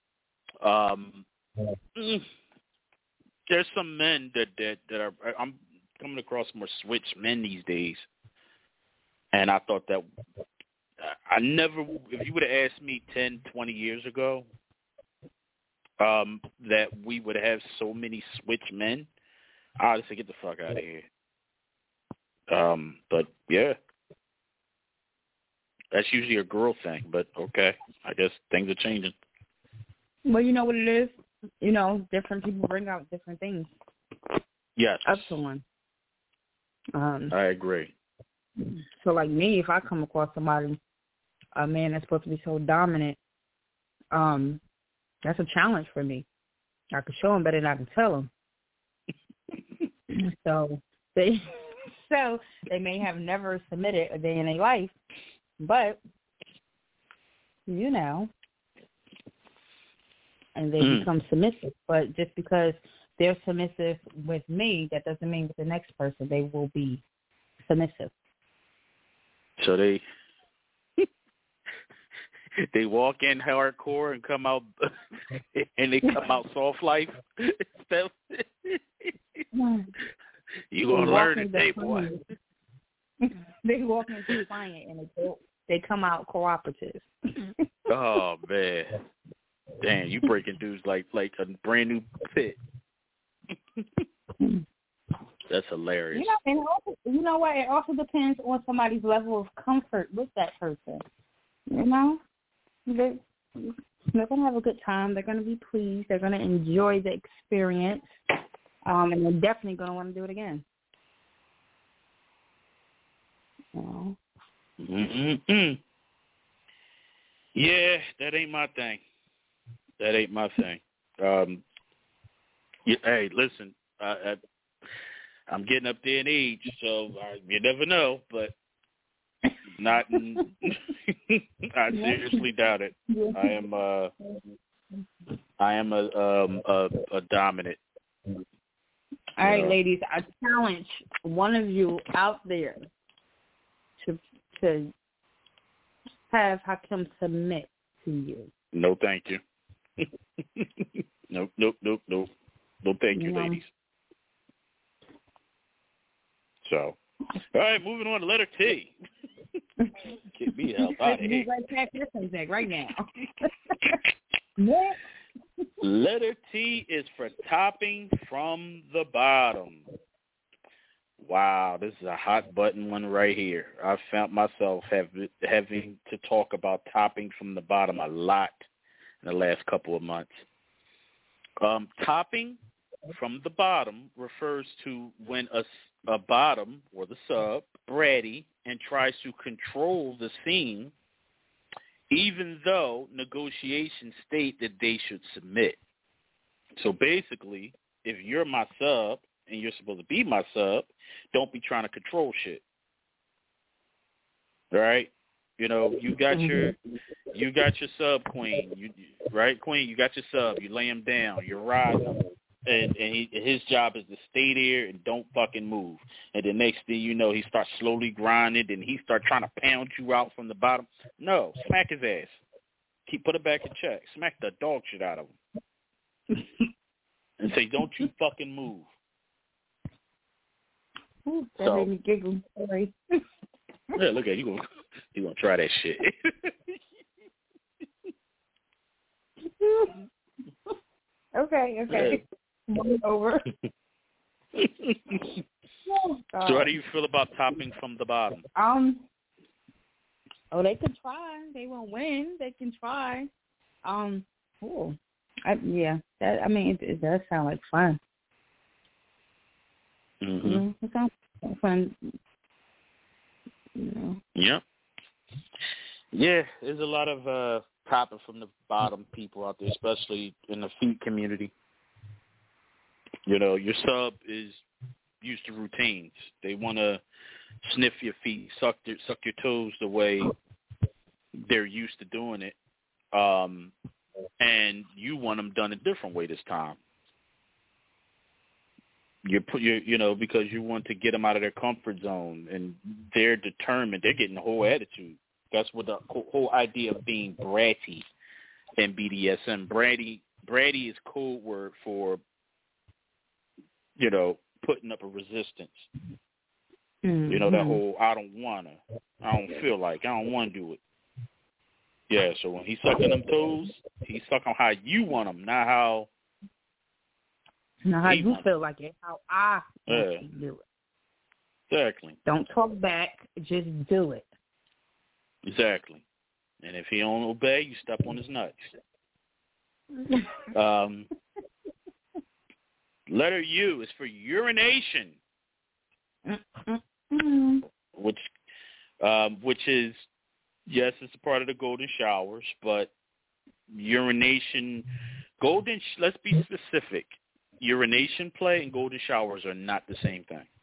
There's some men that are. I'm coming across more switch men these days, and I thought that I never. If you would have asked me 10, 20 years ago, that we would have so many switch men, I would say get the fuck out of here. But yeah, that's usually a girl thing. But okay, I guess things are changing. Well, you know what it is. Different people bring out different things. Yes. Up to one. I agree. So, like me, if I come across somebody, a man that's supposed to be so dominant, that's a challenge for me. I can show him better than I can tell him. So they may have never submitted a day in their life, but and they become submissive. But just because they're submissive with me, that doesn't mean with the next person they will be submissive. So they walk in hardcore and come out and they come out soft life. You gonna learn today, boy. They walk in defiant and they come out cooperative. Oh man, damn! You breaking dudes like a brand new fit. That's hilarious. And also, you know what? It also depends on somebody's level of comfort with that person. They're gonna have a good time. They're gonna be pleased. They're gonna enjoy the experience, and they're definitely gonna want to do it again. Yeah, that ain't my thing. Hey, listen, I'm getting up there in age, so you never know. But Not. I seriously doubt it. I am a dominant. All right, ladies. I challenge one of you out there to have Hakeem submit to you. No, thank you. Nope. No, thank you, ladies. So, all right, moving on to letter T. Get me the hell out of here. Right now. Letter T is for topping from the bottom. Wow, this is a hot button one right here. I found myself having to talk about topping from the bottom a lot in the last couple of months. Topping from the bottom refers to when a bottom or the sub bratty and tries to control the scene, even though negotiations state that they should submit. So basically, if you're my sub and you're supposed to be my sub, don't be trying to control shit. All right? You know, you got your sub, queen, right? Queen, you got your sub. You lay him down. You ride him. And his job is to stay there and don't fucking move. And the next thing you know, he starts slowly grinding and he starts trying to pound you out from the bottom. No, smack his ass. Put it back in check. Smack the dog shit out of him. And say, don't you fucking move. Ooh, that made me giggle. Sorry. Yeah, look at you. You gonna try that shit. Okay. Over. So how do you feel about topping from the bottom? They can try. They won't win. They can try. It does sound like fun. Mm-hmm. It sounds fun. Yep. Yeah, there's a lot of topping from the bottom people out there, especially in the feet community. You know, your sub is used to routines. They want to sniff your feet, suck your toes the way they're used to doing it, and you want them done a different way this time. Because you want to get them out of their comfort zone, and they're determined. They're getting the whole attitude. That's what the whole idea of being bratty in BDSM. Bratty is code word for, putting up a resistance. Mm-hmm. That whole I don't feel like, I don't want to do it. Yeah, so when he's sucking them toes, he's sucking how you want them, not how you feel like it, how I want you to do it. Exactly. Don't talk back, just do it. Exactly. And if he don't obey, you step on his nuts. Letter U is for urination, which is, yes, it's a part of the golden showers, but urination, let's be specific. Urination play and golden showers are not the same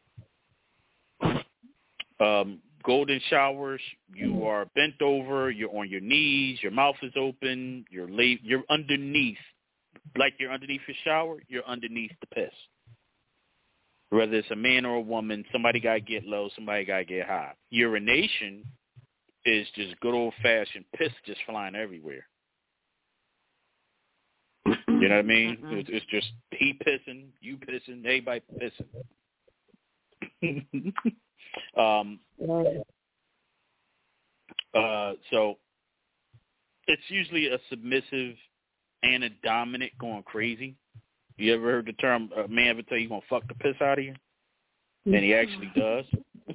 thing. Golden showers, you are bent over, you're on your knees, your mouth is open, you're underneath. Like you're underneath your shower, you're underneath the piss. Whether it's a man or a woman, somebody got to get low, somebody got to get high. Urination is just good old-fashioned piss just flying everywhere. You know what I mean? It's just he pissing, you pissing, everybody pissing. So it's usually a submissive and a dominant going crazy. You ever heard the term, a man ever tell you going to fuck the piss out of you? And he actually does.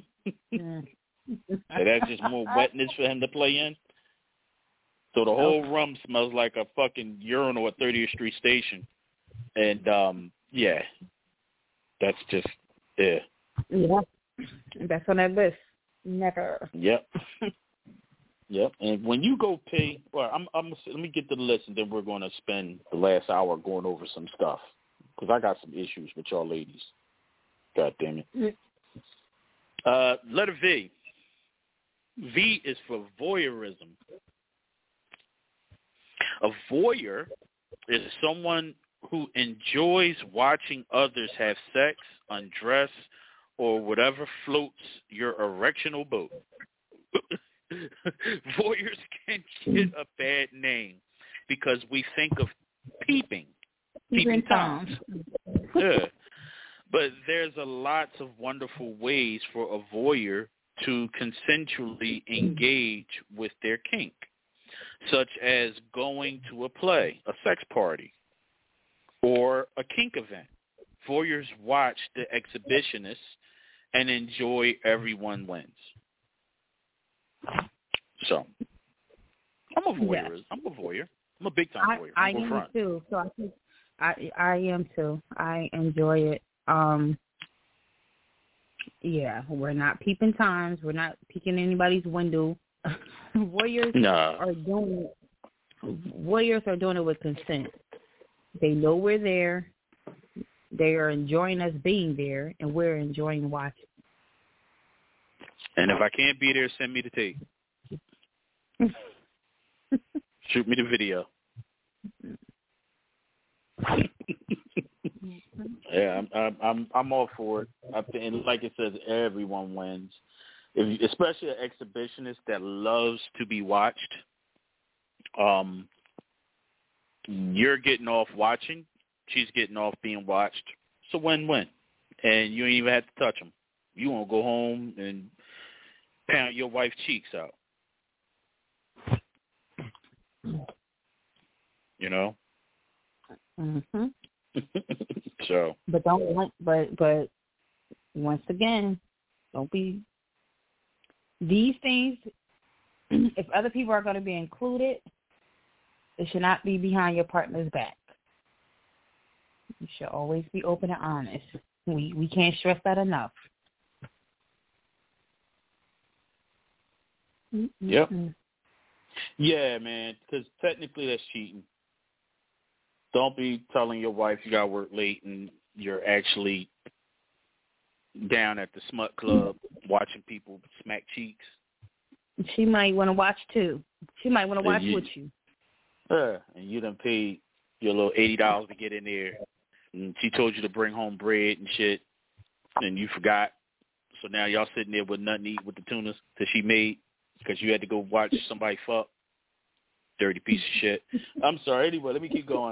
So that's just more wetness for him to play in. So the whole room smells like a fucking urinal at 30th Street Station. And, that's just, yeah. Yeah. That's on that list. Never. Yep. Yep. And when you go pee, well, let me get to the list, and then we're going to spend the last hour going over some stuff, because I got some issues with y'all ladies. God damn it. Letter V. V is for voyeurism. A voyeur is someone who enjoys watching others have sex, undress, or whatever floats your erectional boat. Voyeurs can get a bad name because we think of peeping Toms. Yeah. But there's a lots of wonderful ways for a voyeur to consensually engage with their kink, such as going to a play, a sex party, or a kink event. Voyeurs watch the exhibitionists and enjoy everyone wins. So, I'm a voyeur. Yes. I'm a voyeur. I'm a big time voyeur. I am too. So I think I am too. I enjoy it. Yeah, we're not peeping Toms. We're not peeking anybody's window. Voyeurs are doing it with consent. They know we're there. They are enjoying us being there, and we're enjoying watching. And if I can't be there, send me the tape. Shoot me the video. Yeah, I'm all for it. And like it says, everyone wins. Especially an exhibitionist that loves to be watched. You're getting off watching. She's getting off being watched. It's a win-win. And you ain't even have to touch them. You won't go home and pound your wife's cheeks out. You know? Mm-hmm. So. But once again, don't be these things. If other people are going to be included, it should not be behind your partner's back. You should always be open and honest. We can't stress that enough. Yep. Yeah, man, because technically that's cheating. Don't be telling your wife you got to work late and you're actually down at the smut club watching people smack cheeks. She might want to watch too. She might want to watch with you. And you done paid your little $80 to get in there. And she told you to bring home bread and shit, and you forgot. So now y'all sitting there with nothing to eat with the tunas that she made because you had to go watch somebody fuck. Dirty piece of shit. I'm sorry. Anyway, let me keep going.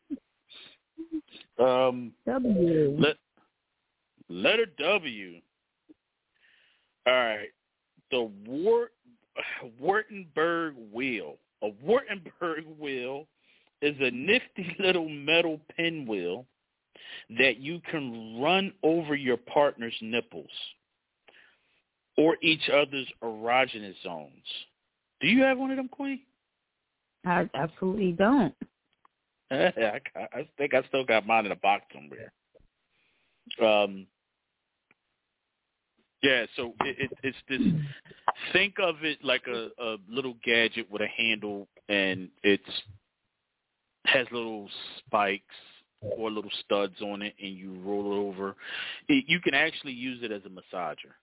W. Letter W. All right. The Wartenberg wheel. A Wartenberg wheel is a nifty little metal pinwheel that you can run over your partner's nipples or each other's erogenous zones. Do you have one of them, Queen? I absolutely don't. I think I still got mine in a box somewhere. Yeah, so it's this. Think of it like a little gadget with a handle, and it has little spikes or little studs on it, and you roll it over. You can actually use it as a massager.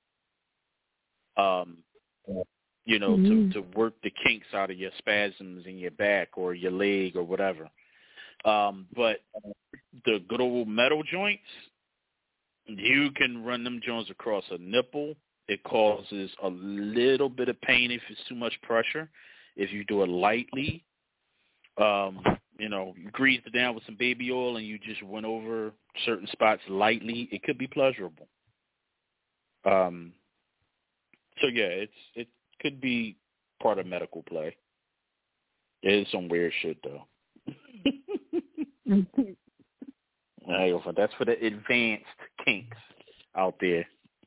You know, to work the kinks out of your spasms in your back or your leg or whatever. But the good old metal joints, you can run them joints across a nipple. It causes a little bit of pain if it's too much pressure. If you do it lightly, you know, you grease it down with some baby oil and you just went over certain spots lightly, it could be pleasurable. So yeah, it could be part of medical play. It is some weird shit though. That's for the advanced kinks out there.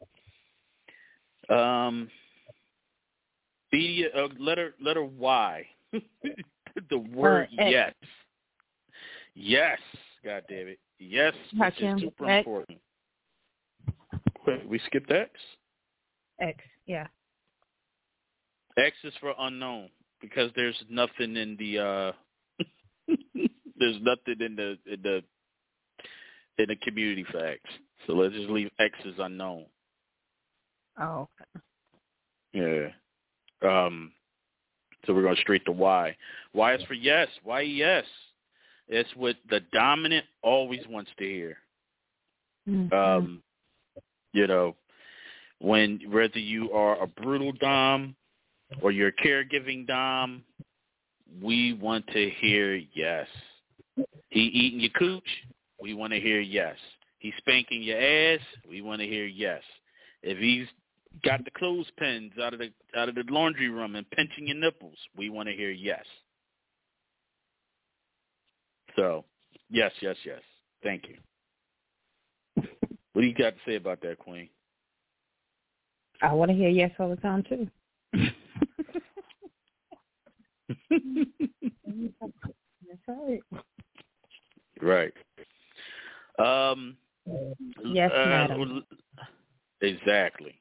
Letter Y. The word yes. Yes, God damn it. Yes, which is super important. Wait, we skipped X? X, yeah. X is for unknown because there's nothing in the there's nothing in the community for X. So let's just leave X as unknown. Oh, okay. Yeah. So we're going straight to why. Why is for yes. Why yes? It's what the dominant always wants to hear. Mm-hmm. You know, whether you are a brutal dom or you're a caregiving dom, we want to hear yes. He eating your cooch, we want to hear yes. He's spanking your ass, we want to hear yes. If he's got the clothespins out of the laundry room and pinching your nipples, we want to hear yes. So, yes. Thank you. What do you got to say about that, Queen? I want to hear yes all the time, too. That's right. Yes, madam. Exactly.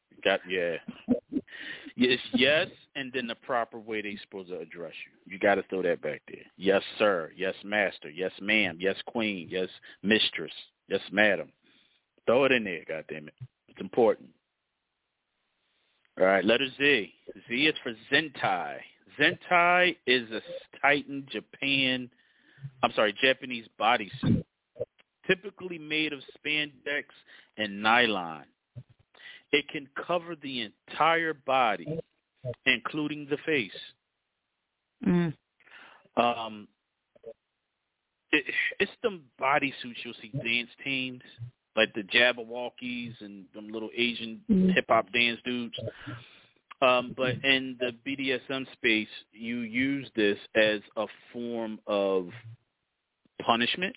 Yes, and then the proper way they're supposed to address you. You got to throw that back there. Yes, sir. Yes, master. Yes, ma'am. Yes, queen. Yes, mistress. Yes, madam. Throw it in there, goddammit. It's important. All right, letter Z. Z is for Zentai. Zentai is a tightened Japanese bodysuit, typically made of spandex and nylon. It can cover the entire body, including the face. Mm. It's them bodysuits you'll see dance teams, like the Jabberwockies and them little Asian hip-hop dance dudes. But in the BDSM space, you use this as a form of punishment.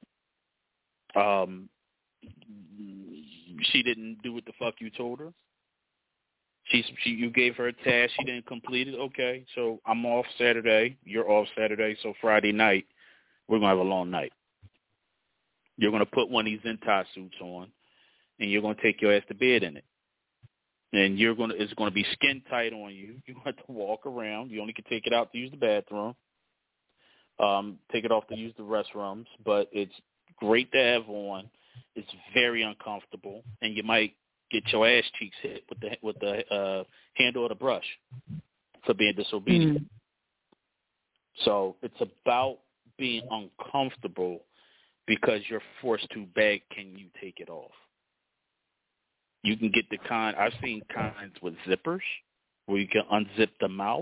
She didn't do what the fuck you told her. You gave her a task, she didn't complete it. Okay, so I'm off Saturday, you're off Saturday, so Friday night, we're going to have a long night. You're going to put one of these Zentai suits on, and you're going to take your ass to bed in it. And it's going to be skin tight on you. You're going to have to walk around. You only can take it out to use the bathroom. Take it off to use the restrooms, but it's great to have on. It's very uncomfortable, and you might get your ass cheeks hit with the handle of the brush for being disobedient. So it's about being uncomfortable because you're forced to beg, can you take it off? You can get I've seen kinds with zippers where you can unzip the mouth.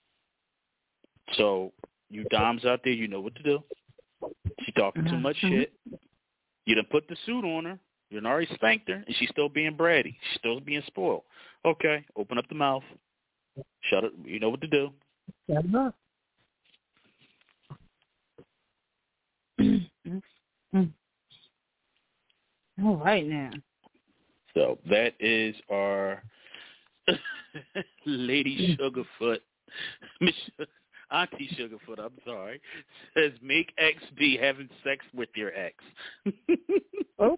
So you doms out there, you know what to do. She talking too much shit. You done put the suit on her. You done already spanked her, and she's still being bratty. She's still being spoiled. Okay, open up the mouth. Shut it. You know what to do. Shut it up. All right now. So that is our Lady Sugarfoot, Auntie Sugarfoot, I'm sorry, says make X be having sex with your ex. Oh.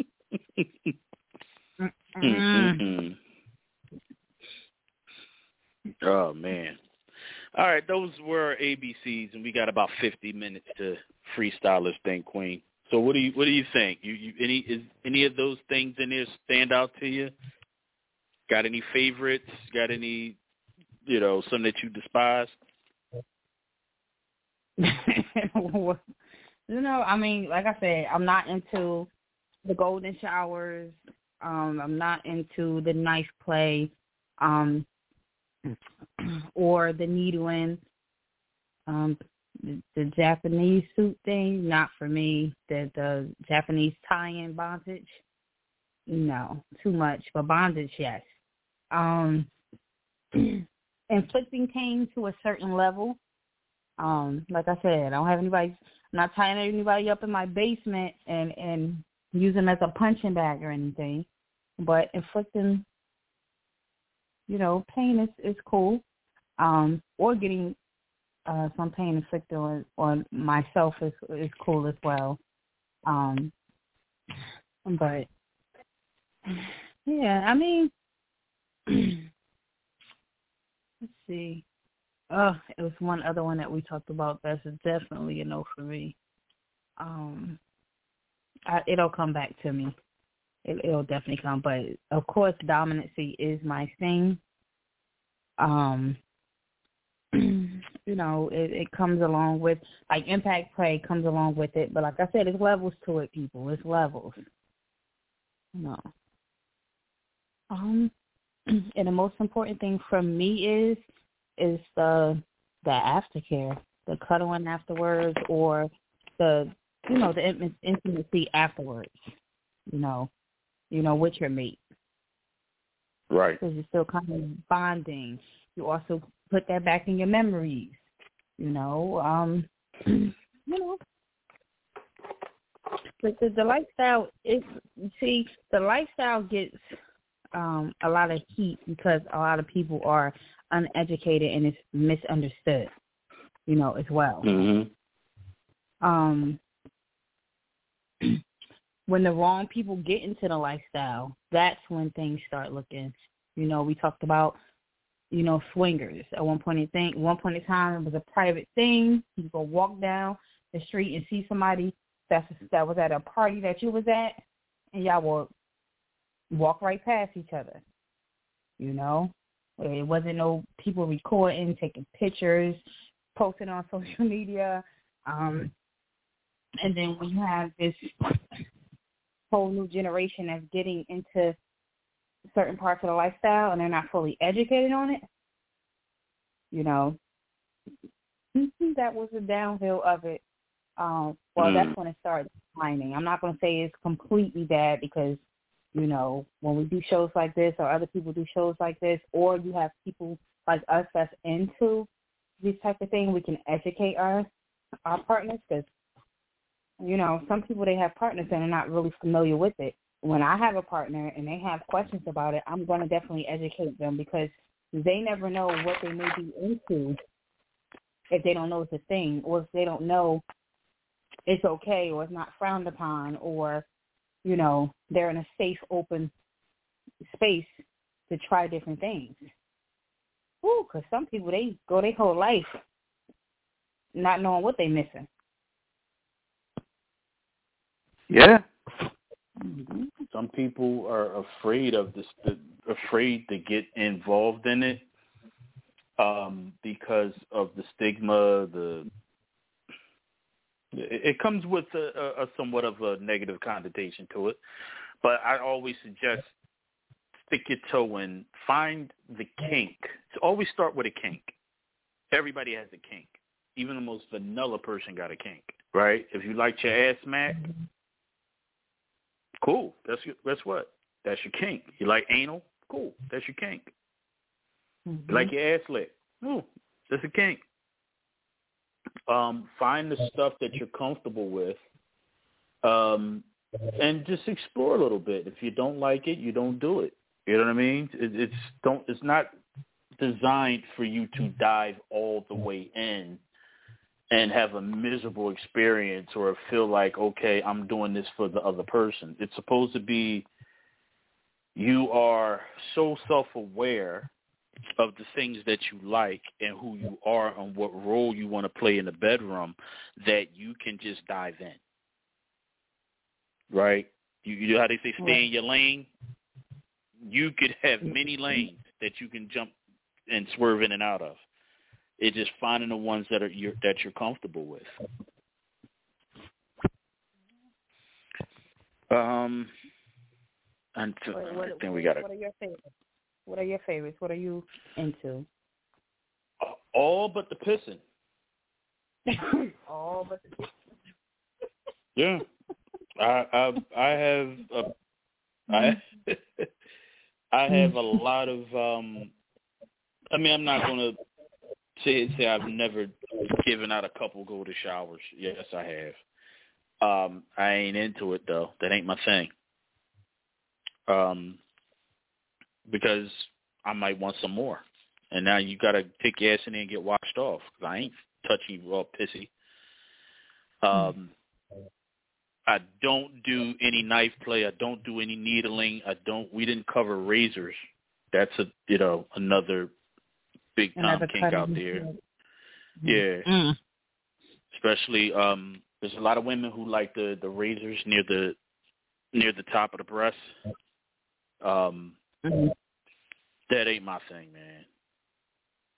Oh, man. All right, those were ABCs, and we got about 50 minutes to freestyle this thing, Queen. So what do you think? Is any of those things in there stand out to you? Got any favorites? Got any, some that you despise? I mean, like I said, I'm not into the golden showers. I'm not into the knife play, or the needling. The Japanese suit thing, not for me. The Japanese tie-in bondage, no, too much. But bondage, yes. Inflicting pain to a certain level. Like I said, I don't have anybody. I'm not tying anybody up in my basement and use them as a punching bag or anything. But inflicting, pain is cool. Or getting some pain inflicted on myself is cool as well. But yeah, I mean, let's see. It was one other one that we talked about that's definitely a no for me. It'll come back to me. It'll definitely come. But, of course, dominancy is my thing. You know, it comes along with, like, impact play comes along with it. But like I said, it's levels to it, people. It's levels. No. And the most important thing for me is the aftercare, the cuddling afterwards, or the intimacy afterwards. You know, with your mate. Right. Because you're still kind of bonding. You also put that back in your memories. You know, But the lifestyle is, see, the lifestyle gets a lot of heat because a lot of people are uneducated and it's misunderstood, you know, as well. Mm-hmm. When the wrong people get into the lifestyle, that's when things start looking, you know, we talked about, you know, swingers. At one point in time, it was a private thing. You could go walk down the street and see somebody that was at a party that you was at, and y'all would walk right past each other. You know, it wasn't no people recording, taking pictures, posting on social media, and then when you have this whole new generation that's getting into certain parts of the lifestyle and they're not fully educated on it, you know, that was the downhill of it. That's when it started declining. I'm not going to say it's completely bad because, you know, when we do shows like this or other people do shows like this, or you have people like us that's into these type of things, we can educate our partners because, you know, some people, they have partners and they're not really familiar with it. When I have a partner and they have questions about it, I'm going to definitely educate them because they never know what they may be into if they don't know it's a thing, or if they don't know it's okay or it's not frowned upon, or, you know, they're in a safe, open space to try different things. Because some people, they go their whole life not knowing what they're missing. Yeah. Mm-hmm. Some people are afraid of this, afraid to get involved in it because of the stigma. It comes with a somewhat of a negative connotation to it. But I always suggest stick your toe in, find the kink. So always start with a kink. Everybody has a kink. Even the most vanilla person got a kink, right? If you like your ass smacked, cool. That's what? That's your kink. You like anal? Cool. That's your kink. Mm-hmm. You like your ass licked? Ooh, that's a kink. Find the stuff that you're comfortable with, and just explore a little bit. If you don't like it, you don't do it. You know what I mean? It's not designed for you to dive all the way in and have a miserable experience or feel like, okay, I'm doing this for the other person. It's supposed to be you are so self-aware of the things that you like and who you are and what role you want to play in the bedroom that you can just dive in. Right? You know how they say stay in your lane? You could have many lanes that you can jump and swerve in and out of. It's just finding the ones that you're comfortable with. I think we got it. What are your favorites? What are your favorites? What are you into? All but the pissing. All but the pissing. Yeah, I have a lot of. I mean, I'm not gonna say I've never given out a couple golden showers. Yes, I have. I ain't into it though. That ain't my thing. Because I might want some more. And now you got to take your ass in there and get washed off. Because I ain't touchy, raw, pissy. I don't do any knife play. I don't do any needling. We didn't cover razors. That's another big time kink out there. Yeah. Especially, there's a lot of women who like the razors near the top of the breast. That ain't my thing, man.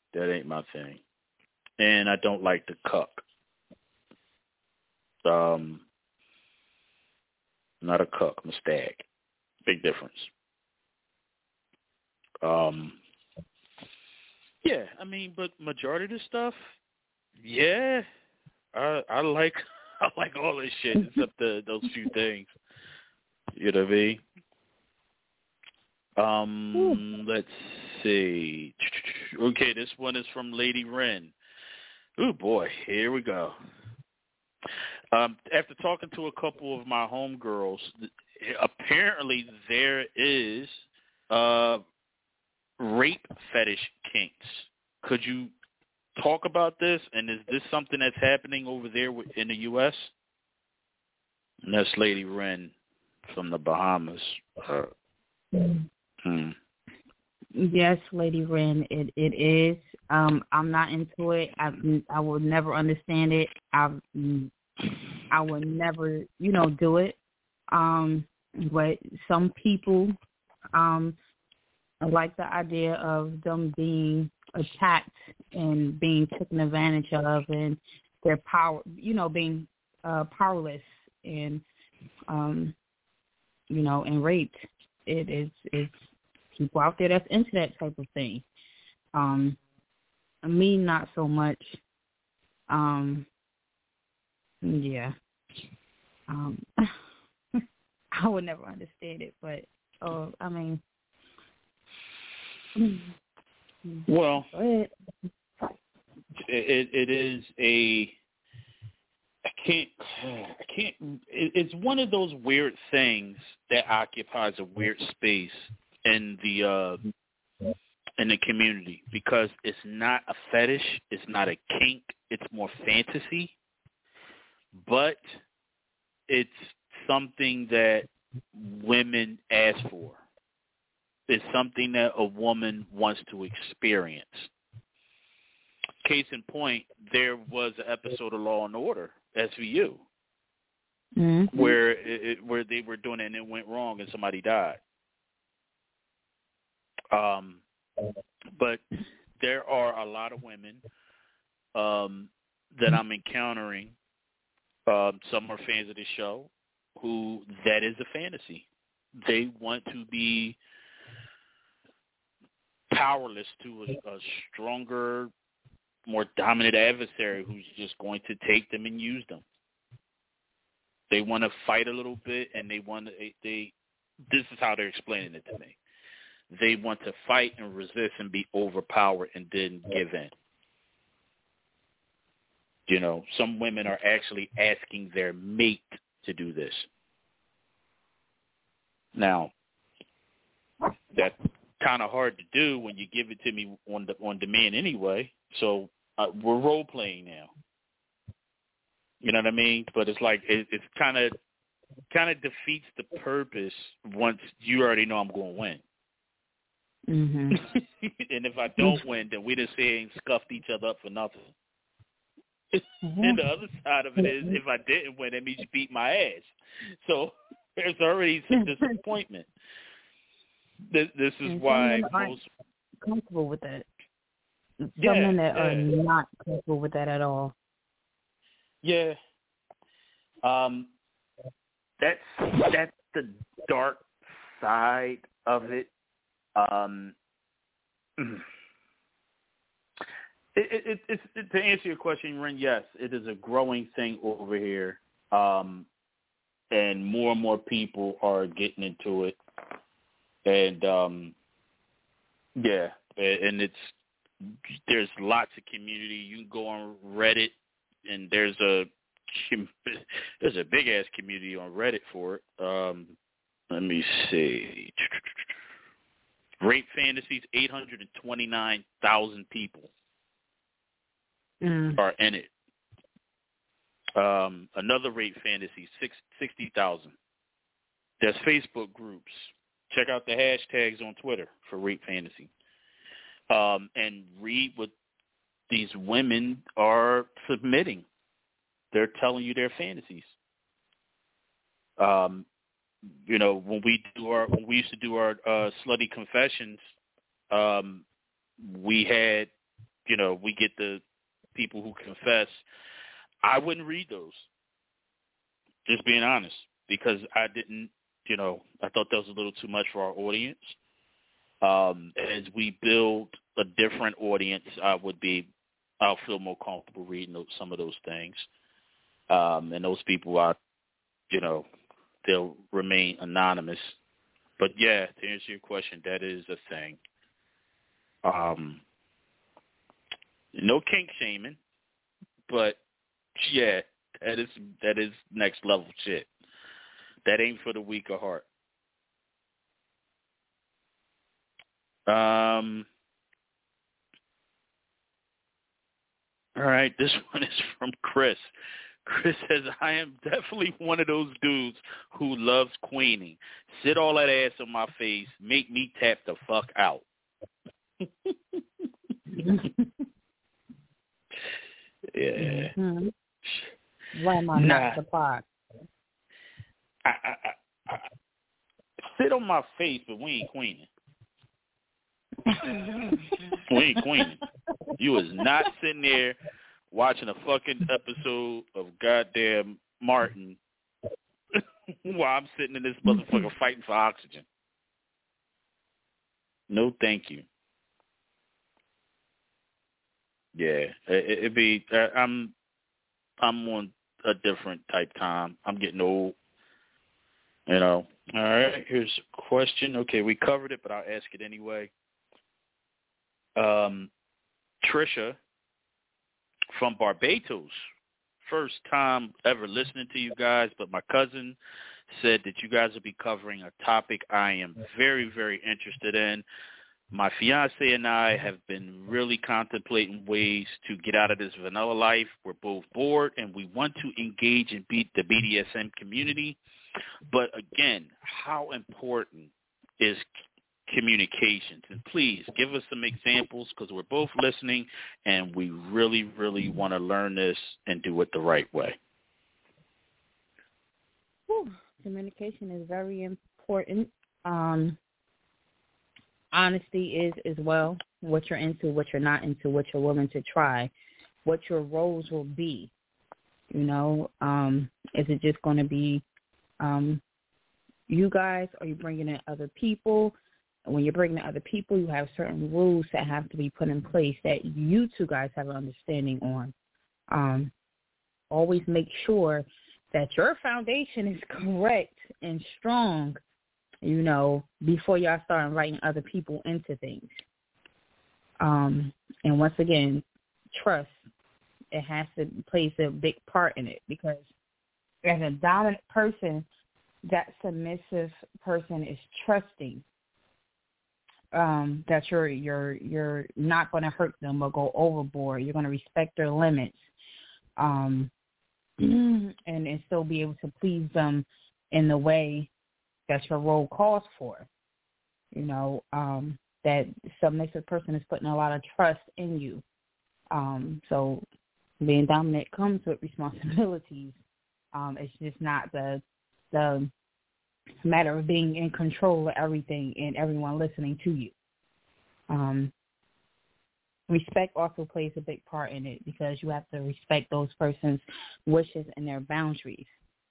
That ain't my thing. And I don't like the cuck. Not a cuck, I'm a stag. Big difference. Yeah, I mean, but majority of the stuff, yeah, I like all this shit except those few things. You know what I mean? Let's see. Okay, this one is from Lady Wren. Oh boy, here we go. After talking to a couple of my homegirls, apparently there is rape fetish kinks. Could you talk about this? And is this something that's happening over there in the U.S.? And that's Lady Wren from the Bahamas. Yes, Lady Wren, it is. I'm not into it. I will never understand it. I would never, do it. But some people like the idea of them being attacked and being taken advantage of, and their power, being powerless and, and raped. It's people out there that's into that type of thing. Me, not so much. Yeah. I would never understand it, but I mean. Well, it is a. I can't. It's one of those weird things that occupies a weird space in the community, because it's not a fetish, it's not a kink, it's more fantasy, but it's something that women ask for. It's something that a woman wants to experience. Case in point, there was an episode of Law and Order, SVU, where they were doing it and it went wrong and somebody died. But there are a lot of women that I'm encountering. Some are fans of the show who that is a fantasy. They want to be powerless to a stronger, more dominant adversary who's just going to take them and use them. They want to fight a little bit, and this is how they're explaining it to me. They want to fight and resist and be overpowered and then give in. Some women are actually asking their mate to do this. Now, that's kind of hard to do when you give it to me on demand anyway. So we're role playing now. You know what I mean? But it's like it's kind of defeats the purpose once you already know I'm going to win. Mm-hmm. And if I don't win, then we just say and scuffed each other up for nothing. Mm-hmm. And the other side of it is, if I didn't win, that means you beat my ass. So there's already some disappointment. This is why most comfortable with that. Some men that are not comfortable with that at all. Yeah. That's the dark side of it. It's to answer your question, Ren, yes, it is a growing thing over here, and more people are getting into it, and and there's lots of community. You can go on Reddit, and there's a big ass community on Reddit for it. Let me see. Rape Fantasies, 829,000 people are in it. Another Rape Fantasy, 60,000. There's Facebook groups. Check out the hashtags on Twitter for Rape Fantasy. And read what these women are submitting. They're telling you their fantasies. When we used to do our slutty confessions, we had we get the people who confess. I wouldn't read those. Just being honest, because I didn't, I thought that was a little too much for our audience. As we build a different audience, I'll feel more comfortable reading some of those things. And those people they'll remain anonymous. But yeah, to answer your question, that is a thing. No kink shaming, but yeah, that is next level shit. That ain't for the weak of heart. All right, this one is from Chris. Chris says, I am definitely one of those dudes who loves queening. Sit all that ass on my face, make me tap the fuck out. Yeah. Mm-hmm. Why am I not surprised? I sit on my face, but we ain't queening. We ain't queening. You is not sitting there watching a fucking episode of goddamn Martin while I'm sitting in this motherfucker fighting for oxygen. No, thank you. Yeah, it'd be. I'm on a different type time. I'm getting old. All right, here's a question. Okay, we covered it, but I'll ask it anyway. Trisha from Barbados. First time ever listening to you guys, but my cousin said that you guys will be covering a topic I am very, very interested in. My fiance and I have been really contemplating ways to get out of this vanilla life. We're both bored, and we want to engage in the BDSM community. But again, how important is communications? And please give us some examples, because we're both listening, and we really, really want to learn this and do it the right way. Communication is very important. Honesty is as well. What you're into, what you're not into, what you're willing to try, what your roles will be. Is it just going to be you guys, or are you bringing in other people? And when you're bringing in other people, you have certain rules that have to be put in place that you two guys have an understanding on. Always make sure that your foundation is correct and strong, before y'all start inviting other people into things. And once again, trust, it has to play a big part in it, because as a dominant person, that submissive person is trusting that you're not going to hurt them or go overboard. You're going to respect their limits, and still be able to please them in the way that your role calls for. That submissive person is putting a lot of trust in you. So being dominant comes with responsibilities. It's just not the matter of being in control of everything and everyone listening to you. Respect also plays a big part in it, because you have to respect those person's wishes and their boundaries.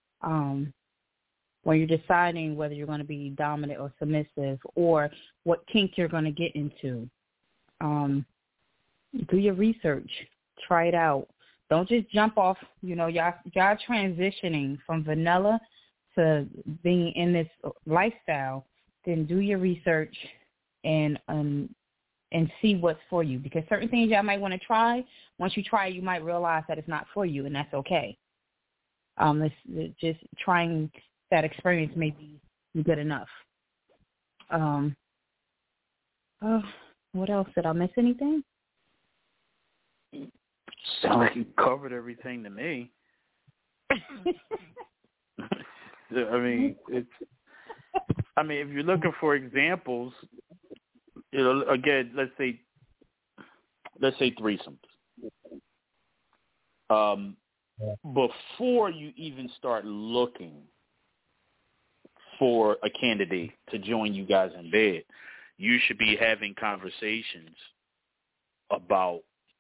When you're deciding whether you're going to be dominant or submissive, or what kink you're going to get into, do your research. Try it out. Don't just jump off. Y'all transitioning from vanilla to being in this lifestyle. Then do your research and see what's for you, because certain things y'all might want to try. Once you try, you might realize that it's not for you, and that's okay. Just trying that experience may be good enough. What else? Did I miss anything? Sound like you covered everything to me. If you're looking for examples, again, let's say threesomes. Before you even start looking for a candidate to join you guys in bed, you should be having conversations about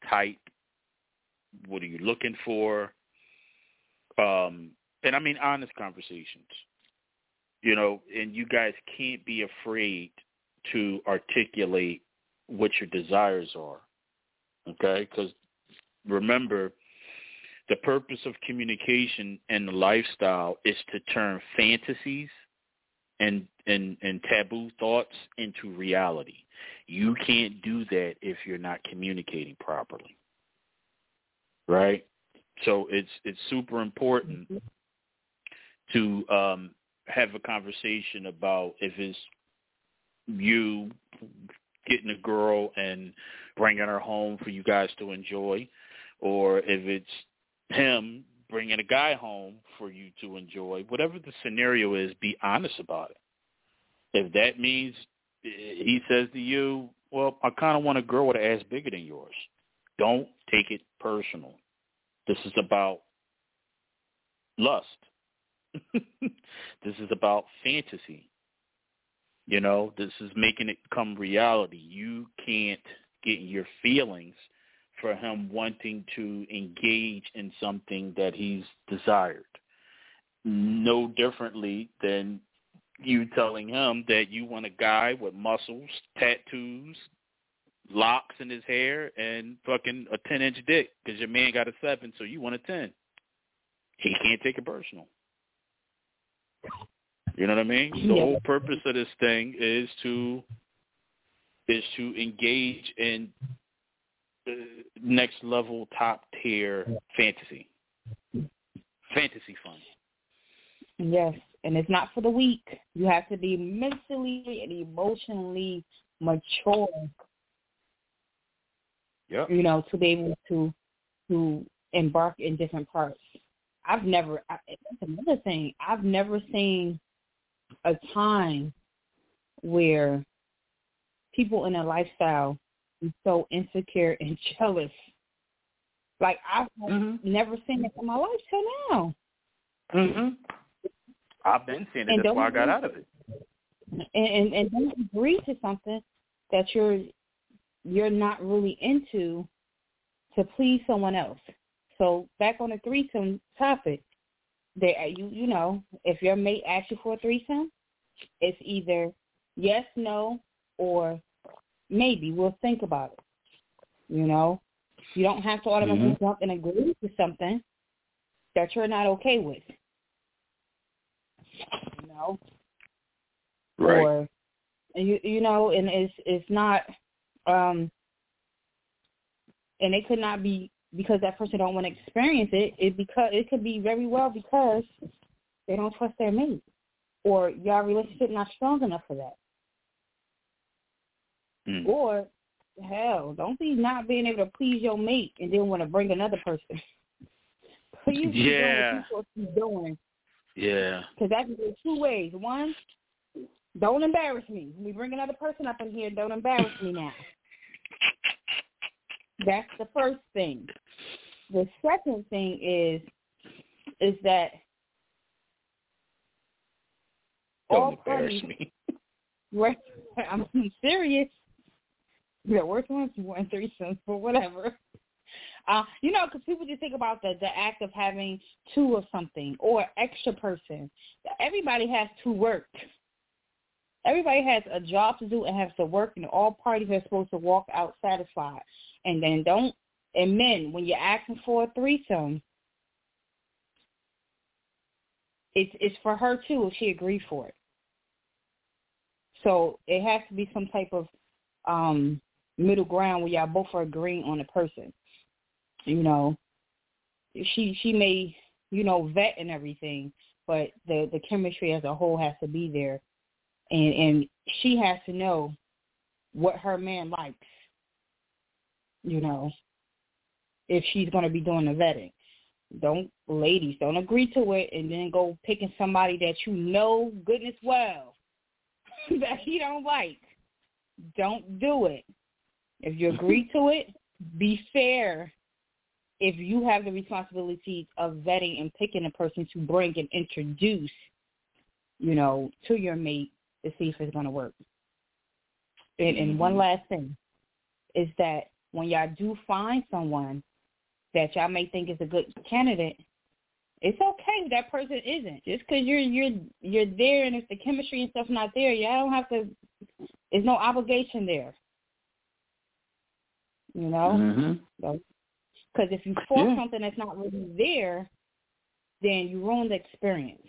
type? What are you looking for? And I mean honest conversations. You know, and you guys can't be afraid to articulate what your desires are. Okay? Because remember, the purpose of communication and the lifestyle is to turn fantasies and taboo thoughts into reality. You can't do that if you're not communicating properly. Right? So it's super important to have a conversation about if it's you getting a girl and bringing her home for you guys to enjoy, or if it's him bringing a guy home for you to enjoy. Whatever the scenario is, be honest about it. If that means he says to you, well, I kind of want a girl with an ass bigger than yours, don't take it personal. This is about lust. This is about fantasy. You know, this is making it come reality. You can't get your feelings for him wanting to engage in something that he's desired. No differently than you telling him that you want a guy with muscles, tattoos, locks in his hair, and fucking a 10-inch dick because your man got a 7, so you want a 10. He can't take it personal. You know what I mean? The whole purpose of this thing is to engage in next level, top tier fantasy fun. Yes, and it's not for the weak. You have to be mentally and emotionally mature. Yep. You know, to be able to embark in different parts. That's another thing. I've never seen a time where people in a lifestyle are so insecure and jealous. Like, I've never seen it in my life till now. Mm-hmm. I've been seeing it. That's why I got out of it. And don't agree to something that you're not really into to please someone else. So back on the threesome topic, you know, if your mate asks you for a threesome, it's either yes, no, or maybe we'll think about it. You know, you don't have to automatically jump and agree to something that you're not okay with. You know, right? Or you know, and it's not, and it could not be because that person don't want to experience it. It could be very well because they don't trust their mate, or your relationship not strong enough for that. Or hell, don't be not being able to please your mate and then want to bring another person. Please be doing what you're supposed to be doing. Yeah. Because that can go two ways. One, don't embarrass me. When we bring another person up in here, don't embarrass me now. That's the first thing. The second thing is that don't embarrass me. Right? I'm serious. The worst ones you want threesomes, but whatever. You know, because people just think about the act of having two of something or extra person. Everybody has to work. Everybody has a job to do and has to work, and all parties are supposed to walk out satisfied. And then men, when you're asking for a threesome, it's for her too if she agreed for it. So it has to be some type of middle ground where y'all both are agreeing on a person. You know, she may, you know, vet and everything, but the chemistry as a whole has to be there. And she has to know what her man likes, you know, if she's going to be doing the vetting. Ladies, don't agree to it and then go picking somebody that you know goodness well that he don't like. Don't do it. If you agree to it, be fair. If you have the responsibility of vetting and picking a person to bring and introduce, you know, to your mate to see if it's going to work. And one last thing is that when y'all do find someone that y'all may think is a good candidate, it's okay if that person isn't. Just because you're there and if the chemistry and stuff not there, y'all don't have to. There's no obligation there. You know? Because if you force something that's not really there, then you ruin the experience.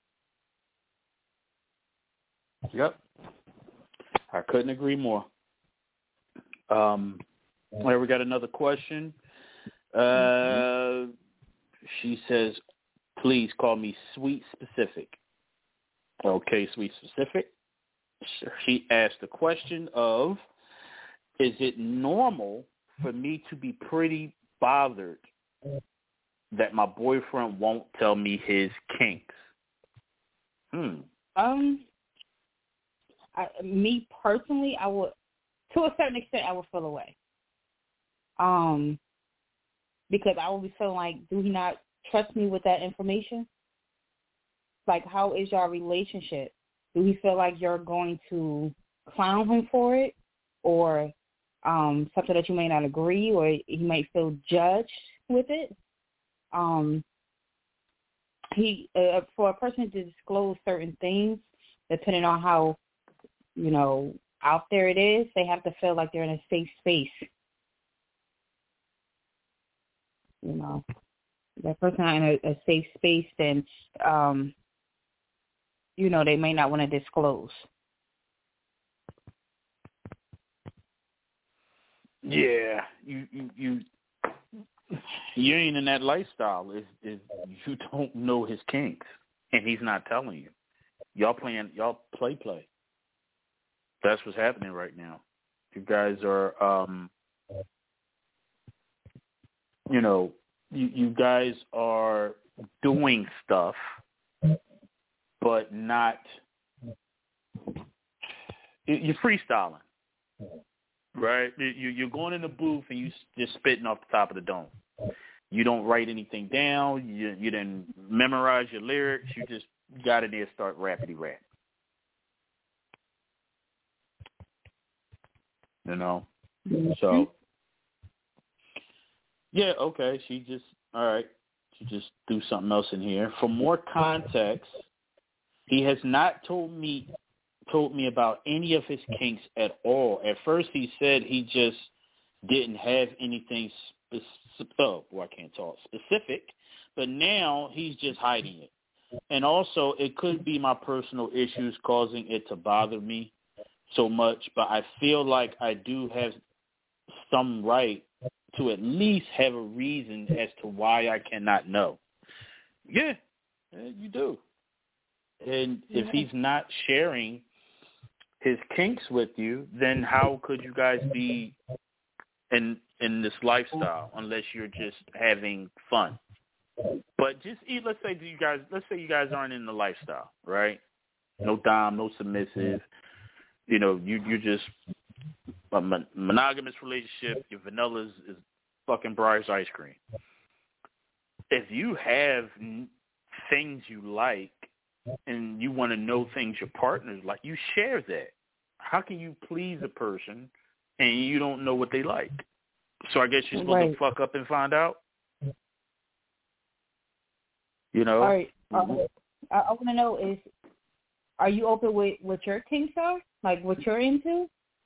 Yep. I couldn't agree more. Here we got another question. She says, please call me Sweet Specific. Okay, Sweet Specific. She asked the question of, is it normal for me to be pretty bothered that my boyfriend won't tell me his kinks? Me personally, I would, to a certain extent, I would feel away. Because I would be feeling like, do he not trust me with that information? Like, how is your relationship? Do he feel like you're going to clown him for it, or something that you may not agree, or he might feel judged with it? For a person to disclose certain things, depending on how, out there it is, they have to feel like they're in a safe space. That person not in a safe space, then, they may not want to disclose. Yeah, you ain't in that lifestyle if you don't know his kinks and he's not telling you. Y'all play. That's what's happening right now. You guys are, you guys are doing stuff, but not, you're freestyling, right? You're going in the booth and you just spitting off the top of the dome. You don't write anything down. You didn't memorize your lyrics. You just got in there and start rappity rap. So, yeah, okay, she just threw something else in here. For more context, he has not told me about any of his kinks at all. At first he said he just didn't have anything specific, but now he's just hiding it. And also, it could be my personal issues causing it to bother me so much, but I feel like I do have some right to at least have a reason as to why I cannot know. Yeah, you do. And if he's not sharing his kinks with you, then how could you guys be in this lifestyle unless you're just having fun? But let's say you guys aren't in the lifestyle, right? No dom, no submissive. You're just a monogamous relationship. Your vanilla is fucking Breyer's ice cream. If you have things you like and you want to know things your partners like, you share that. How can you please a person and you don't know what they like? So I guess you're supposed to fuck up and find out? All right. I want to know are you open with what your kinks are? Like what you're into?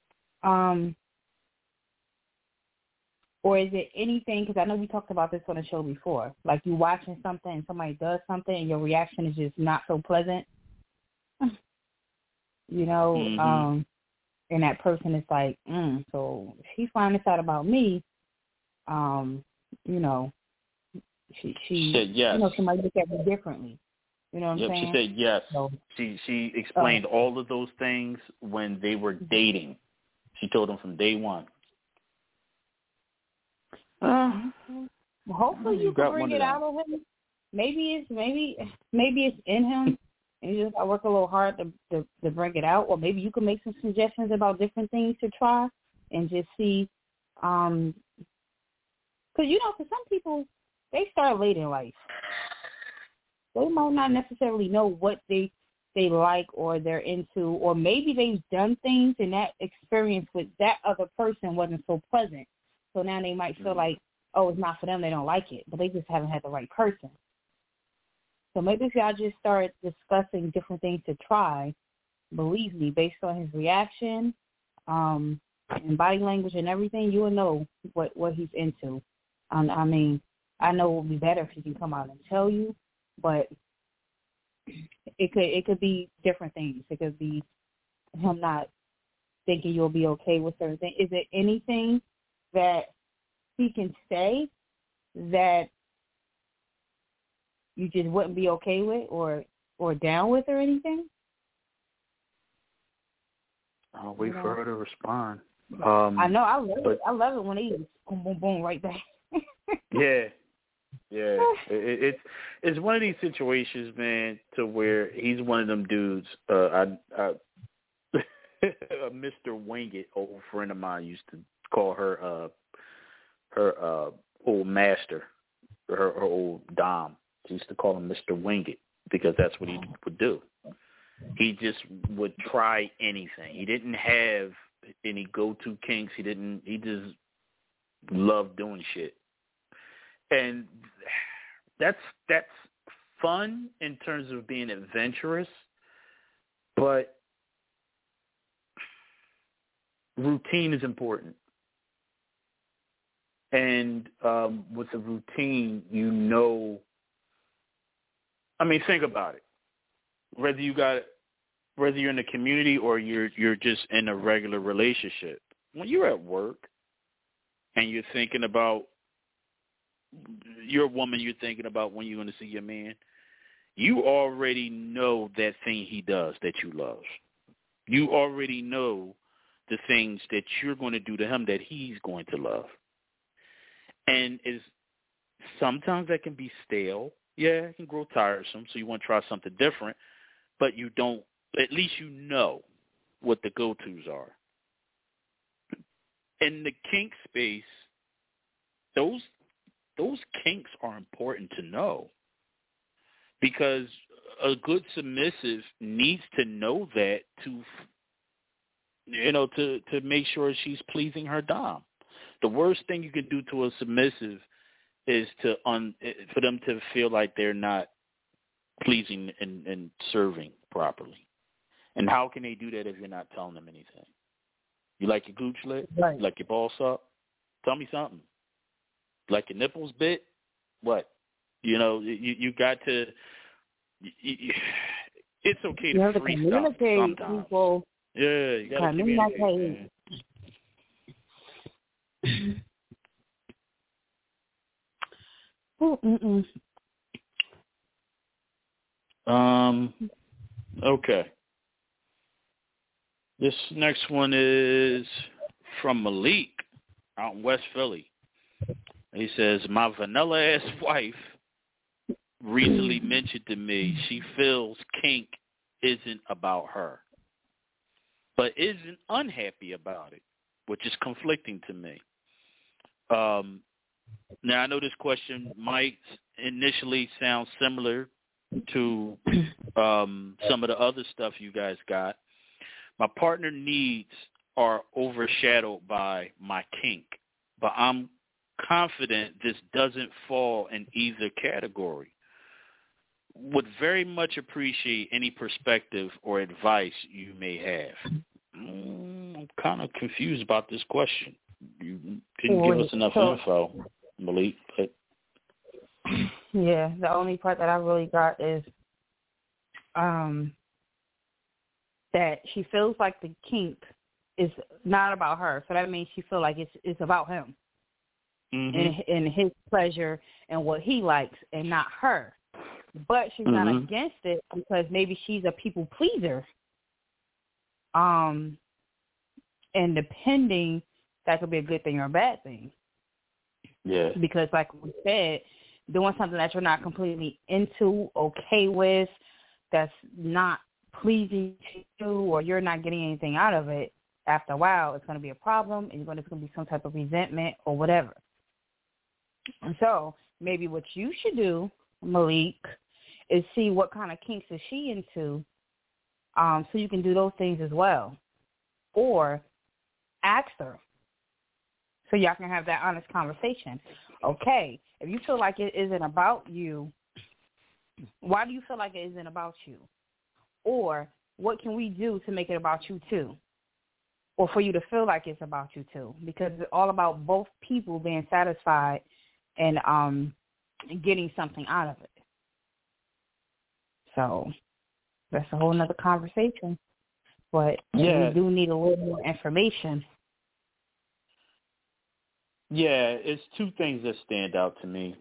Or is it anything, because I know we talked about this on the show before, like you watching something and somebody does something and your reaction is just not so pleasant, and that person is like, so if she finds this out about me, she said yes. She might look at me differently. You know what I'm saying? She said yes. So, she explained all of those things when they were dating. She told him from day one. Hopefully you can bring it out of him. Maybe it's in him, and you just gotta work a little hard to bring it out. Or maybe you can make some suggestions about different things to try and just see. Because for some people, they start late in life. They might not necessarily know what they like or they're into, or maybe they've done things and that experience with that other person wasn't so pleasant. So now they might feel like, oh, it's not for them, they don't like it, but they just haven't had the right person. So maybe if y'all just start discussing different things to try, believe me, based on his reaction and body language and everything, you will know what he's into. I mean, I know it would be better if he can come out and tell you, but it could be different things. It could be him not thinking you'll be okay with certain things. Is it anything that he can say that you just wouldn't be okay with or down with or anything? I'll wait for her to respond. I know. I love it. I love it when he just boom, boom, boom right back. Yeah. It's one of these situations, man, to where he's one of them dudes. Mr. Wingett, old friend of mine, used to call her old master, her old dom. She used to call him Mr. Wingett because that's what he would do. He just would try anything. He didn't have any go-to kinks. He just loved doing shit. And that's fun in terms of being adventurous, but routine is important. And with the routine, I mean, think about it. Whether you're in the community or you're just in a regular relationship, when you're at work and you're thinking about your woman, you're thinking about when you're going to see your man, you already know that thing he does that you love. You already know the things that you're going to do to him that he's going to love. And sometimes that can be stale. Yeah, it can grow tiresome, so you want to try something different, but you don't, at least you know what the go-tos are. In the kink space, those kinks are important to know because a good submissive needs to know that to make sure she's pleasing her dom. The worst thing you can do to a submissive is for them to feel like they're not pleasing and serving properly. And how can they do that if you're not telling them anything? You like your gooch lit? Right. You like your balls up? Tell me something. Like your nipples bit? What? You got to. It's okay to freestyle sometimes. People. Yeah, you got to communicate. Okay. This next one is from Malik out in West Philly. He says, my vanilla-ass wife recently mentioned to me she feels kink isn't about her, but isn't unhappy about it, which is conflicting to me. Now, I know this question might initially sound similar to some of the other stuff you guys got. My partner needs are overshadowed by my kink, but I'm confident this doesn't fall in either category. Would very much appreciate any perspective or advice you may have. I'm kind of confused about this question. You didn't give us enough info, Malik. But... Yeah, the only part that I really got is that she feels like the kink is not about her. So that means she feels like it's about him and his pleasure and what he likes and not her. But she's not against it because maybe she's a people pleaser. And depending, that could be a good thing or a bad thing. Yeah. Because like we said, doing something that you're not completely into, okay with, that's not pleasing to you or you're not getting anything out of it, after a while it's going to be a problem and it's going to be some type of resentment or whatever. And so maybe what you should do, Malik, is see what kind of kinks is she into so you can do those things as well. Or ask her, so y'all can have that honest conversation. Okay, if you feel like it isn't about you, why do you feel like it isn't about you? Or what can we do to make it about you too? Or for you to feel like it's about you too? Because it's all about both people being satisfied and getting something out of it. So that's a whole nother conversation. But we do need a little more information. Yeah, it's two things that stand out to me.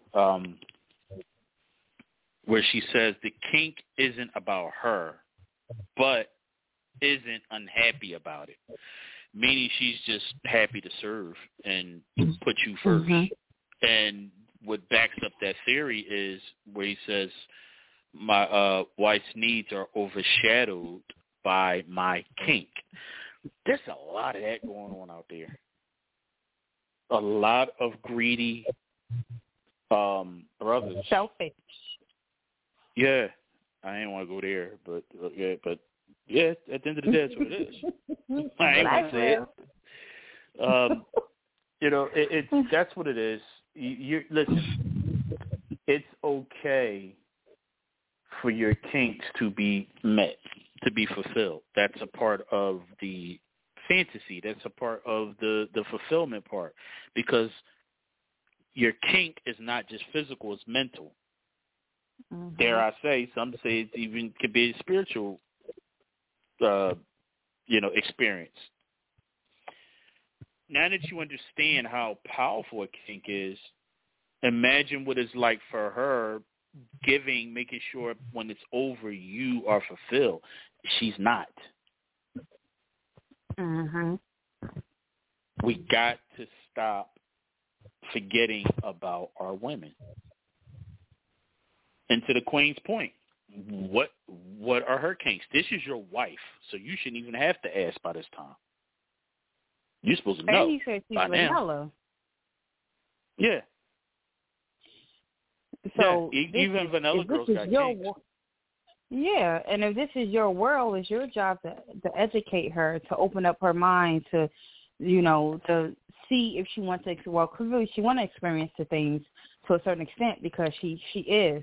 Where she says the kink isn't about her, but isn't unhappy about it. Meaning she's just happy to serve and put you first. Mm-hmm. And what backs up that theory is where he says, my wife's needs are overshadowed by my kink. There's a lot of that going on out there. A lot of greedy brothers. Selfish. Yeah, I ain't want to go there, but at the end of the day, that's what it is. I ain't want to say it. That's what it is. Listen, it's okay for your kinks to be met, to be fulfilled. That's a part of the fantasy. That's a part of the fulfillment part, because your kink is not just physical; it's mental. Mm-hmm. Dare I say, some say it even could be a spiritual, experience. Now that you understand how powerful a kink is, imagine what it's like for her giving, making sure when it's over, you are fulfilled. She's not. Mm-hmm. We got to stop forgetting about our women. And to the Queen's point, what are her kinks? This is your wife, so you shouldn't even have to ask by this time. You're supposed to know. And he said she's vanilla. Yeah. So even vanilla girls got kinks. Yeah, and if this is your world, it's your job to educate her, to open up her mind, to see if she wants to. Well, cause really, she want to experience the things to a certain extent because she is,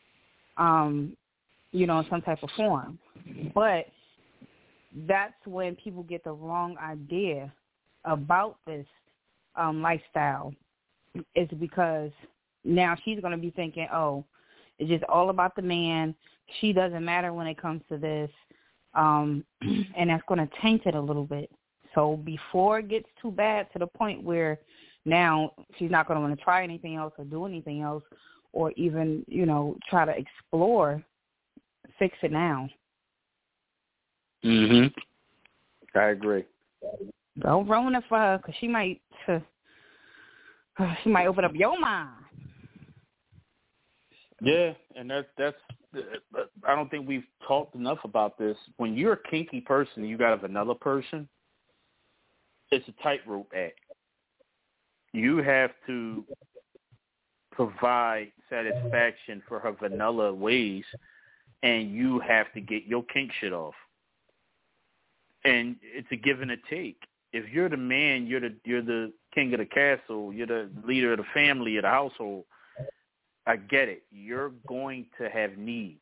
in some type of form. But that's when people get the wrong idea about this lifestyle. Is because now she's going to be thinking, oh, it's just all about the man. She doesn't matter when it comes to this, and that's going to taint it a little bit. So before it gets too bad to the point where now she's not going to want to try anything else or do anything else or even, try to explore, fix it now. Mm-hmm. I agree. Don't ruin it for her because she might open up your mind. Yeah, and that's I don't think we've talked enough about this. When you're a kinky person and you got a vanilla person, it's a tightrope act. You have to provide satisfaction for her vanilla ways, and you have to get your kink shit off. And it's a give and a take. If you're the man, you're the king of the castle, you're the leader of the family, of the household, I get it. You're going to have needs.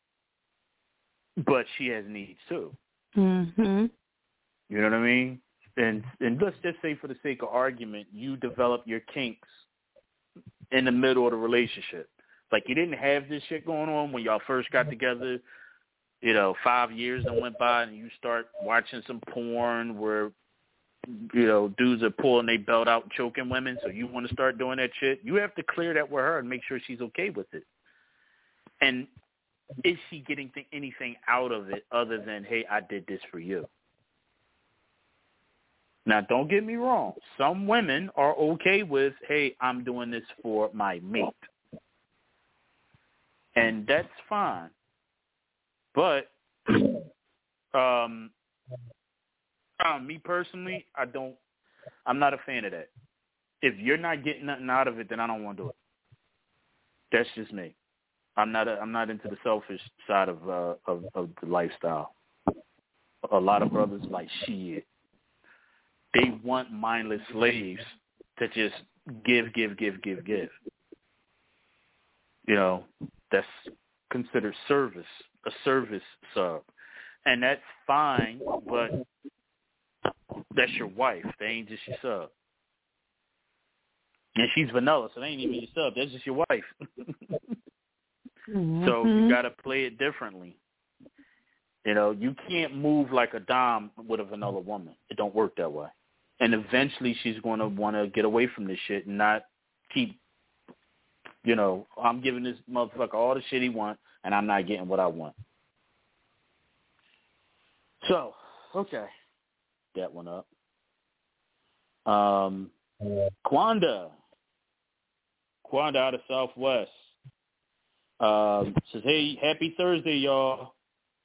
But she has needs too. Mm-hmm. You know what I mean? And let's just say for the sake of argument, you develop your kinks in the middle of the relationship. Like you didn't have this shit going on when y'all first got together. 5 years that went by and you start watching some porn where, dudes are pulling their belt out and choking women, so you want to start doing that shit. You have to clear that with her and make sure she's okay with it. And is she getting anything out of it other than, hey, I did this for you? Now, don't get me wrong. Some women are okay with, hey, I'm doing this for my mate. And that's fine. But me personally, I'm not a fan of that. If you're not getting nothing out of it, then I don't want to do it. That's just me. I'm not into the selfish side of the lifestyle. A lot of brothers like shit. They want mindless slaves to just give. You know, that's considered service, a service sub. And that's fine, but that's your wife. They ain't just your sub. And she's vanilla, so they ain't even your sub. That's just your wife. So you got to play it differently. You know, you can't move like a dom with a vanilla woman. It don't work that way. And eventually she's going to want to get away from this shit and not keep, you know, I'm giving this motherfucker all the shit he wants and I'm not getting what I want. So, okay. That one up. Quanda out of Southwest. Says, hey, happy Thursday, y'all.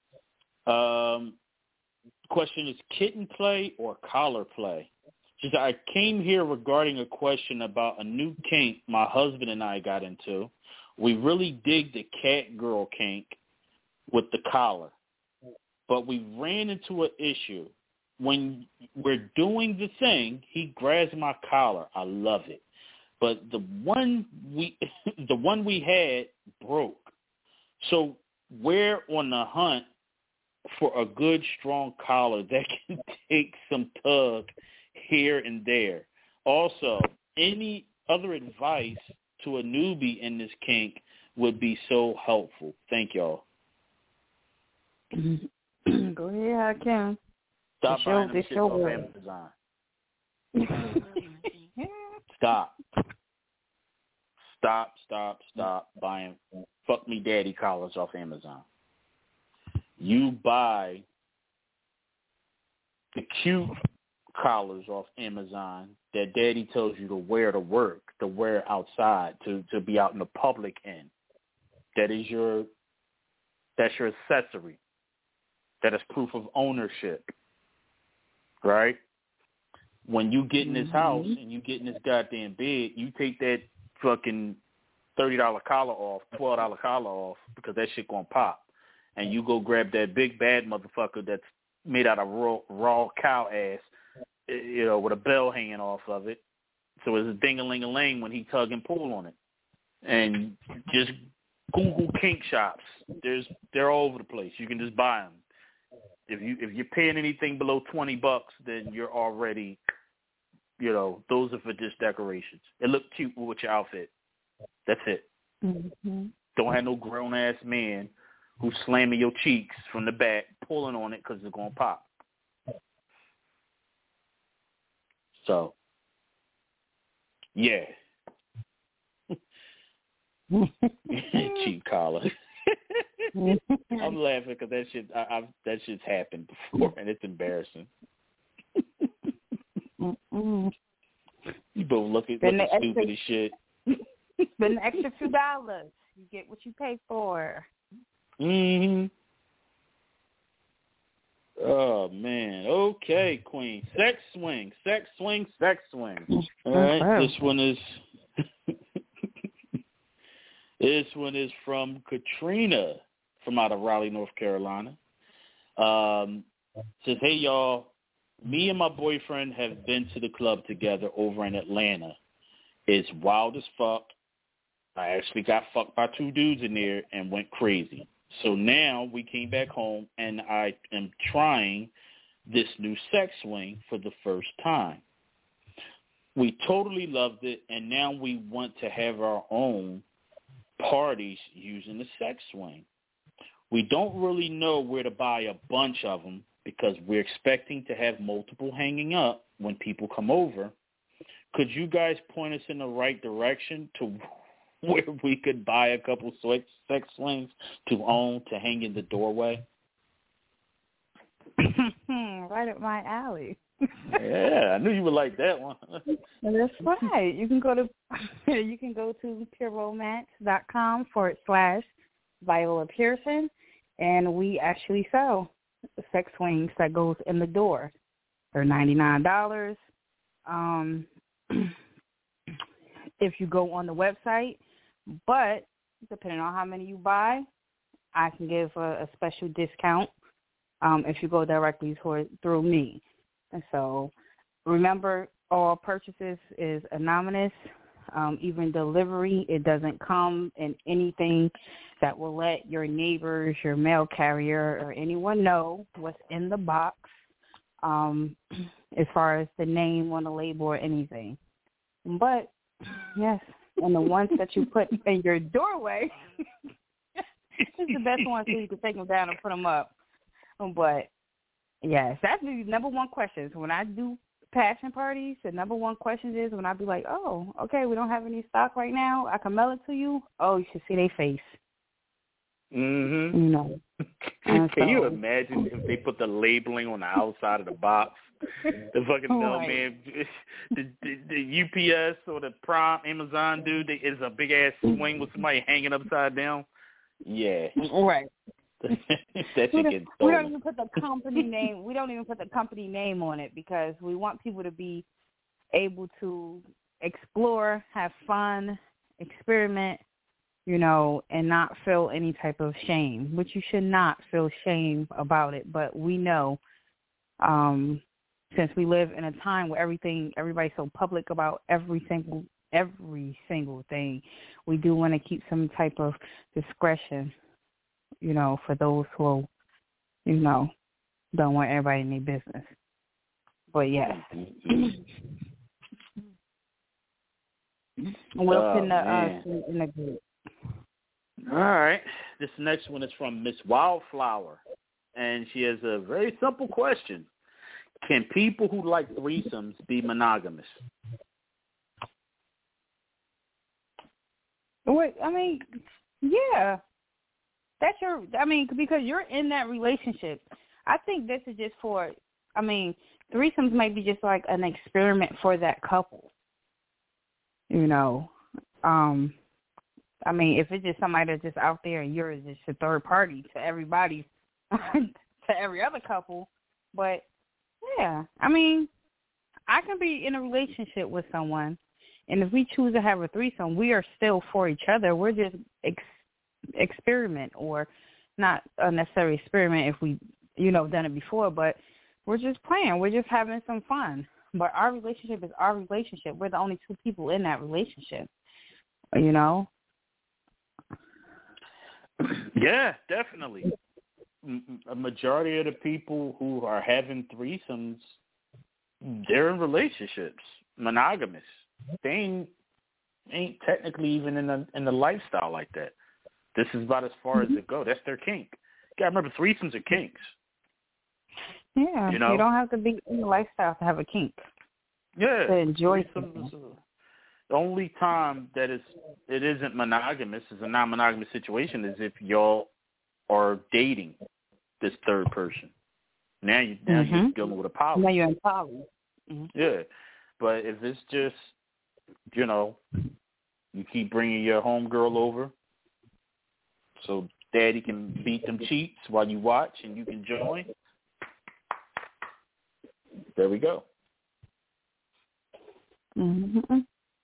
Question is kitten play or collar play? She said, I came here regarding a question about a new kink my husband and I got into. We really dig the cat girl kink with the collar, but we ran into an issue. When we're doing the thing, he grabs my collar. I love it. But the one we had broke. So we're on the hunt for a good, strong collar that can take some tug here and there. Also, any other advice to a newbie in this kink would be so helpful. Thank y'all. Go ahead, I can. Stop buying them shit off Amazon. Stop buying fuck me daddy collars off Amazon. You buy the cute collars off Amazon that daddy tells you to wear to work, to wear outside, to be out in the public in. That's your accessory. That is proof of ownership. Right? When you get in this house and you get in this goddamn bed, you take that fucking $30 collar off, $12 collar off, because that shit gonna pop. And you go grab that big bad motherfucker that's made out of raw cow ass, you know, with a bell hanging off of it. So it's a ding-a-ling-a-ling when he tug and pull on it. And just Google kink shops. They're all over the place. You can just buy them. If you're paying anything below $20, then you're already, you know, those are for just decorations. It look cute with your outfit. That's it. Mm-hmm. Don't have no grown-ass man who's slamming your cheeks from the back, pulling on it because it's going to pop. So, yeah. Cheap collar. I'm laughing because that shit's happened before, and it's embarrassing. You both looking stupid as shit. Spend the extra $2. You get what you pay for. Mm-hmm. Oh, man. Okay, Queen. Sex swing. All right, this one is from Katrina from out of Raleigh, North Carolina. Says, hey, y'all, me and my boyfriend have been to the club together over in Atlanta. It's wild as fuck. I actually got fucked by 2 dudes in there and went crazy. So now we came back home, and I am trying this new sex swing for the first time. We totally loved it, and now we want to have our own parties using the sex swing. We don't really know where to buy a bunch of them because we're expecting to have multiple hanging up when people come over. Could you guys point us in the right direction to where we could buy a couple sex swings to own to hang in the doorway? Right up my alley. Yeah, I knew you would like that one. That's right. You can go to pureromance.com/Viola Pearson, and we actually sell sex swings that goes in the door. They're $99. If you go on the website, but depending on how many you buy, I can give a special discount if you go directly through me. And so remember, all purchases is anonymous. Even delivery, it doesn't come in anything that will let your neighbors, your mail carrier, or anyone know what's in the box as far as the name on the label or anything. But, yes, and the ones that you put in your doorway is the best one so you can take them down and put them up. But, yes, that's the number one question. When I do passion parties, the number one question is when I be like, oh, okay, we don't have any stock right now. I can mail it to you. Oh, you should see their face. Mm-hmm. You know. Can you imagine if they put the labeling on the outside of the box? The fucking mailman, the UPS or the Prime Amazon dude is a big ass swing with somebody hanging upside down. Yeah. Right. That shit gets we don't even put the company name. We don't even put the company name on it because we want people to be able to explore, have fun, experiment, you know, and not feel any type of shame. Which you should not feel shame about it. But we know, since we live in a time where everybody's so public about every single thing, we do want to keep some type of discretion. You know, for those who, you know, don't want everybody in their business. But yes. We'll send in the group. All right. This next one is from Miss Wildflower, and she has a very simple question. Can people who like threesomes be monogamous? Wait, I mean, yeah. Because you're in that relationship. I think this is just for, threesomes might be just like an experiment for that couple. You know, if it's just somebody that's just out there and you're just a third party to everybody, to every other couple. But, yeah, I can be in a relationship with someone, and if we choose to have a threesome, we are still for each other. We're just experiment, or not a necessary experiment if we, done it before, but we're just playing. We're just having some fun. But our relationship is our relationship. We're the only two people in that relationship, you know? Yeah, definitely. A majority of the people who are having threesomes, they're in relationships, monogamous. They ain't technically even in the lifestyle like that. This is about as far as it goes. That's their kink. You got to remember, threesomes are kinks. Yeah, you don't have to be in the lifestyle to have a kink. Yeah, to enjoy threesomes. The only time that it isn't monogamous, is a non-monogamous situation, is if y'all are dating this third person. Now you're dealing with a poly. Now you're in poly. Mm-hmm. Yeah, but if it's just, you keep bringing your homegirl over, so daddy can beat them cheats while you watch and you can join. There we go. Mm-hmm.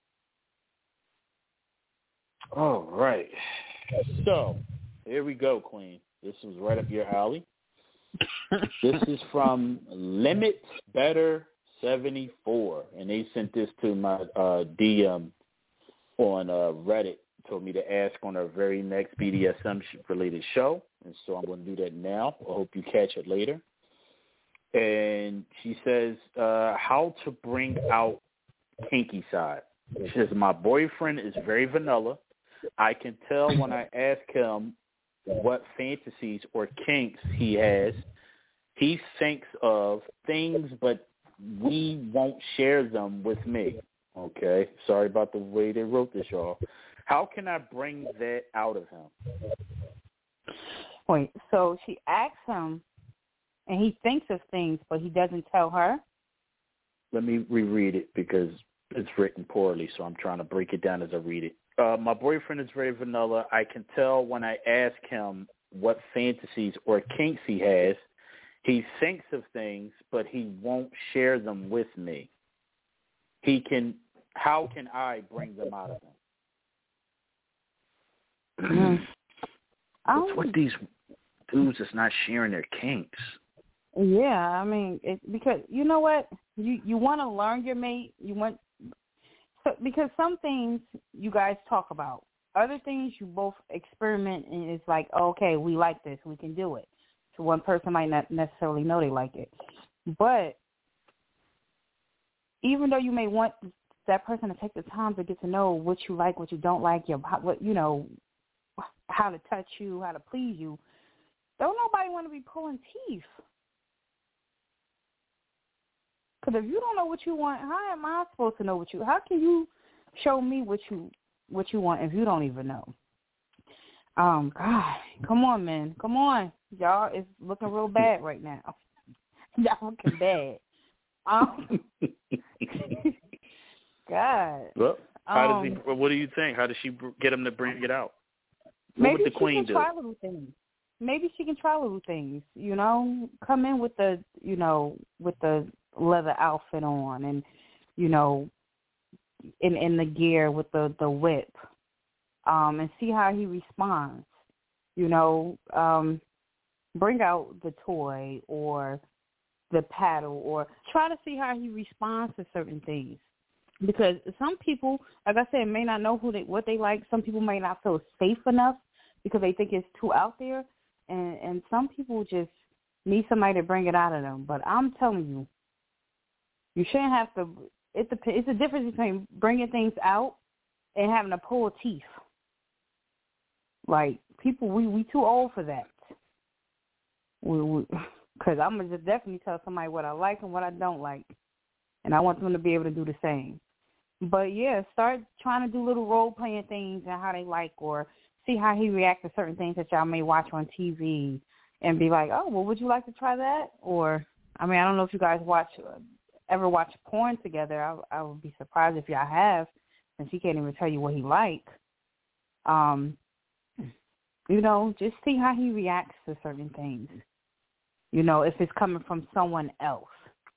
All right. So, here we go, Queen. This was right up your alley. This is from Limit Better 74, and they sent this to my DM on Reddit. Told me to ask on our very next BDSM-related show, and so I'm going to do that now. I hope you catch it later. And she says, how to bring out kinky side. She says, my boyfriend is very vanilla. I can tell when I ask him what fantasies or kinks he has. He thinks of things, but we won't share them with me. Okay? Sorry about the way they wrote this, y'all. How can I bring that out of him? Wait, so she asks him, and he thinks of things, but he doesn't tell her? Let me reread it because it's written poorly, so I'm trying to break it down as I read it. My boyfriend is very vanilla. I can tell when I ask him what fantasies or kinks he has. He thinks of things, but he won't share them with me. How can I bring them out of him? It's what these dudes is not sharing their kinks. Yeah, because you know what? you want to learn your mate. Because some things you guys talk about. Other things you both experiment, and it's like, okay, we like this, we can do it. So one person might not necessarily know they like it. But even though you may want that person to take the time to get to know what you like, what you don't like, how to touch you, how to please you, don't nobody want to be pulling teeth. Because if you don't know what you want, how am I supposed to know what you? How can you show me what you want if you don't even know? God, come on, man, come on, y'all. It's looking real bad right now. Y'all looking bad. God. Well, what do you think? How does she get him to bring it out? What Maybe would the queen do? Try little things. Maybe she can try little things. Come in with the leather outfit on, and in the gear with the whip, and see how he responds. Bring out the toy or the paddle, or try to see how he responds to certain things. Because some people, like I said, may not know what they like. Some people may not feel safe enough because they think it's too out there, and some people just need somebody to bring it out of them. But I'm telling you, you shouldn't have to. It's a difference between bringing things out and having to pull teeth. Like, people, we too old for that. Because I'm going to just definitely tell somebody what I like and what I don't like. And I want them to be able to do the same. But, yeah, start trying to do little role-playing things and how they like, or see how he reacts to certain things that y'all may watch on TV and be like, oh, well, would you like to try that? Or, I don't know if you guys ever watch porn together. I would be surprised if y'all have, since he can't even tell you what he likes. Just see how he reacts to certain things. If it's coming from someone else.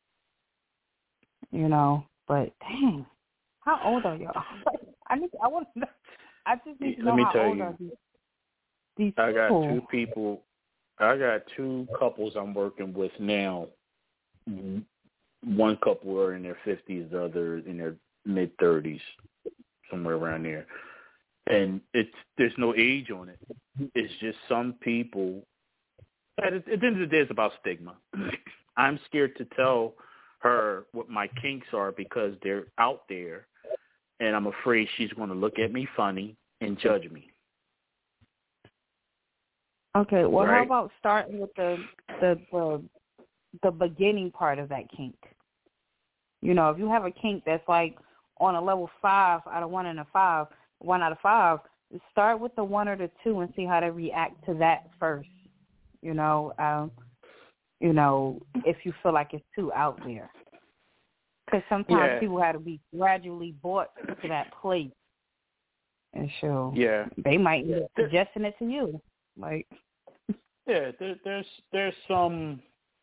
But dang, how old are y'all? I want to know. I just need to know how old are these people. I got two people. I got two couples I'm working with now. One couple are in their 50s, the other in their mid-30s, somewhere around there. And there's no age on it. It's just some people. At the end of the day, it's about stigma. I'm scared to tell her what my kinks are because they're out there, and I'm afraid she's going to look at me funny and judge me. Okay, well, right? How about starting with the beginning part of that kink? If you have a kink that's like on a level 5 out of 1 out of 5, start with the 1 or the 2 and see how they react to that first. If you feel like it's too out there. Because sometimes people have to be gradually brought to that place. And so they might be suggesting it to you. Like, there's some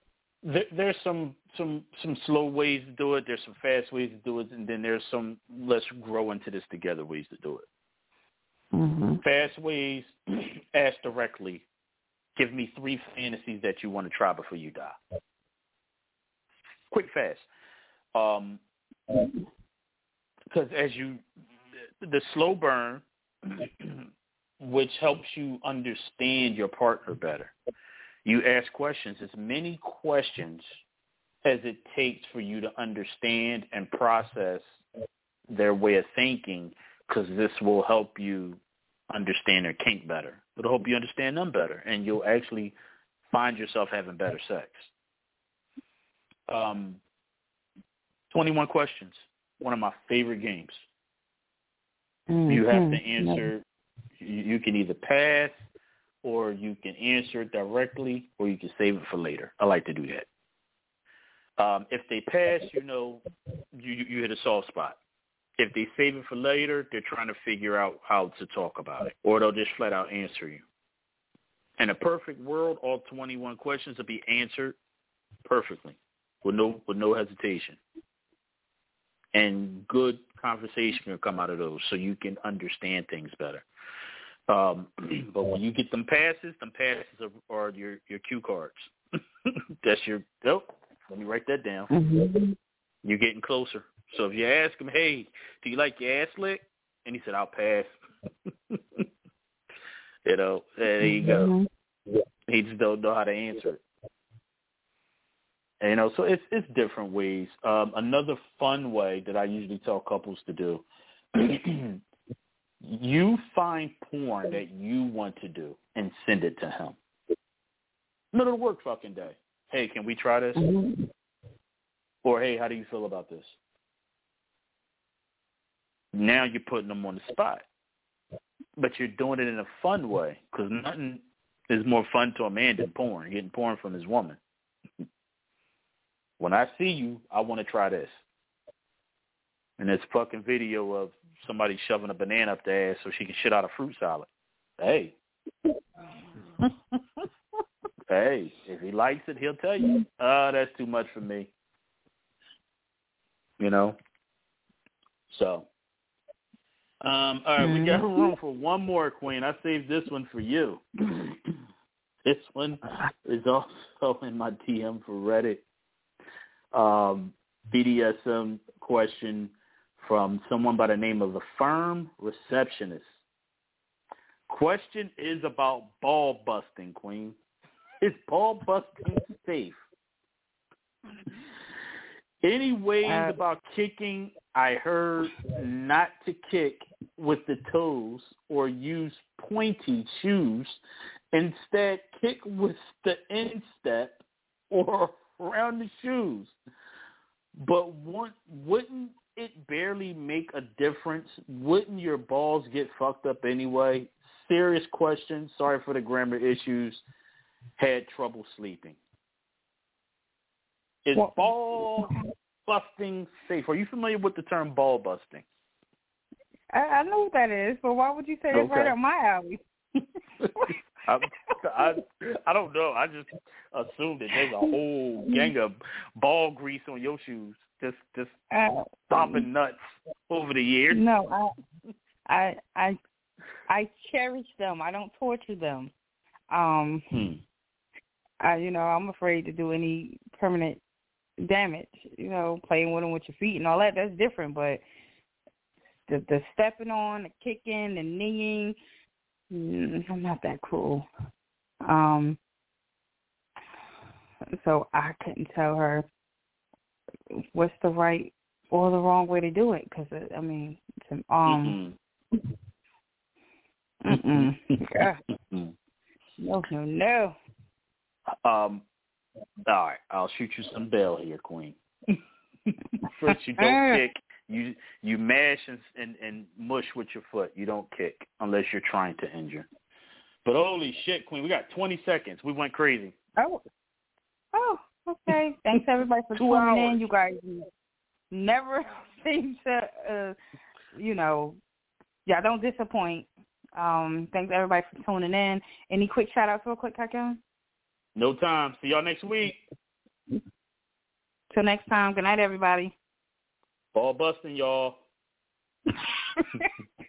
slow ways to do it. There's some fast ways to do it, and then there's some let's grow into this together ways to do it. Mm-hmm. Fast ways, ask directly. Give me 3 fantasies that you want to try before you die. Quick, fast. Because the slow burn, which helps you understand your partner better. You ask questions, as many questions as it takes for you to understand and process their way of thinking, because this will help you understand their kink better. It'll help you understand them better, and you'll actually find yourself having better sex. 21 questions, one of my favorite games. Mm-hmm. You have to answer. You can either pass, or you can answer it directly, or you can save it for later. I like to do that. If they pass, you hit a soft spot. If they save it for later, they're trying to figure out how to talk about it, or they'll just flat out answer you. In a perfect world, all 21 questions will be answered perfectly, with no hesitation. And good conversation will come out of those, so you can understand things better. But when you get them passes are your cue cards. That's your. Oh, let me write that down. Mm-hmm. You're getting closer. So if you ask him, hey, do you like your ass licked? And he said, I'll pass. You know, there you go. He just don't know how to answer it. And, you know, so it's different ways. Another fun way that I usually tell couples to do, you find porn that you want to do and send it to him. Middle of the work fucking day. Hey, can we try this? Or, hey, how do you feel about this? Now you're putting them on the spot. But you're doing it in a fun way, because nothing is more fun to a man than porn, getting porn from his woman. When I see you, I want to try this. And it's fucking video of somebody shoving a banana up their ass so she can shit out a fruit salad. Hey. Hey, if he likes it, he'll tell you, that's too much for me. You know? So. All right, we got room for one more, Queen. I saved this one for you. This one is also in my DM for Reddit. BDSM question from someone by the name of the Firm Receptionist. Question is about ball busting, Queen. Is ball busting safe? Any ways about kicking? I heard not to kick with the toes or use pointy shoes. Instead, kick with the instep or around the shoes. But wouldn't it barely make a difference? Wouldn't your balls get fucked up anyway? Serious question. Sorry for the grammar issues. Had trouble sleeping. Is ball busting safe? Are you familiar with the term ball busting? I know what that is, but why would you say it's right up my alley? I don't know. I just assumed that there's a whole gang of ball grease on your shoes, just stomping nuts over the years. No, I cherish them. I don't torture them. I'm afraid to do any permanent damage. You know, playing with them with your feet and all that, that's different. But the stepping on, the kicking, the kneeing, I'm not that cruel. So I couldn't tell her what's the right or the wrong way to do it, because No. All right, I'll shoot you some bail here, Queen. First, you don't kick. You mash and mush with your foot. You don't kick unless you're trying to injure. But holy shit, Queen, we got 20 seconds. We went crazy. Oh, okay. Thanks, everybody, for tuning in. You guys never seem to, y'all don't disappoint. Thanks, everybody, for tuning in. Any quick shout-outs real quick, Kakion? No time. See y'all next week. Till next time. Good night, everybody. Ball busting, y'all.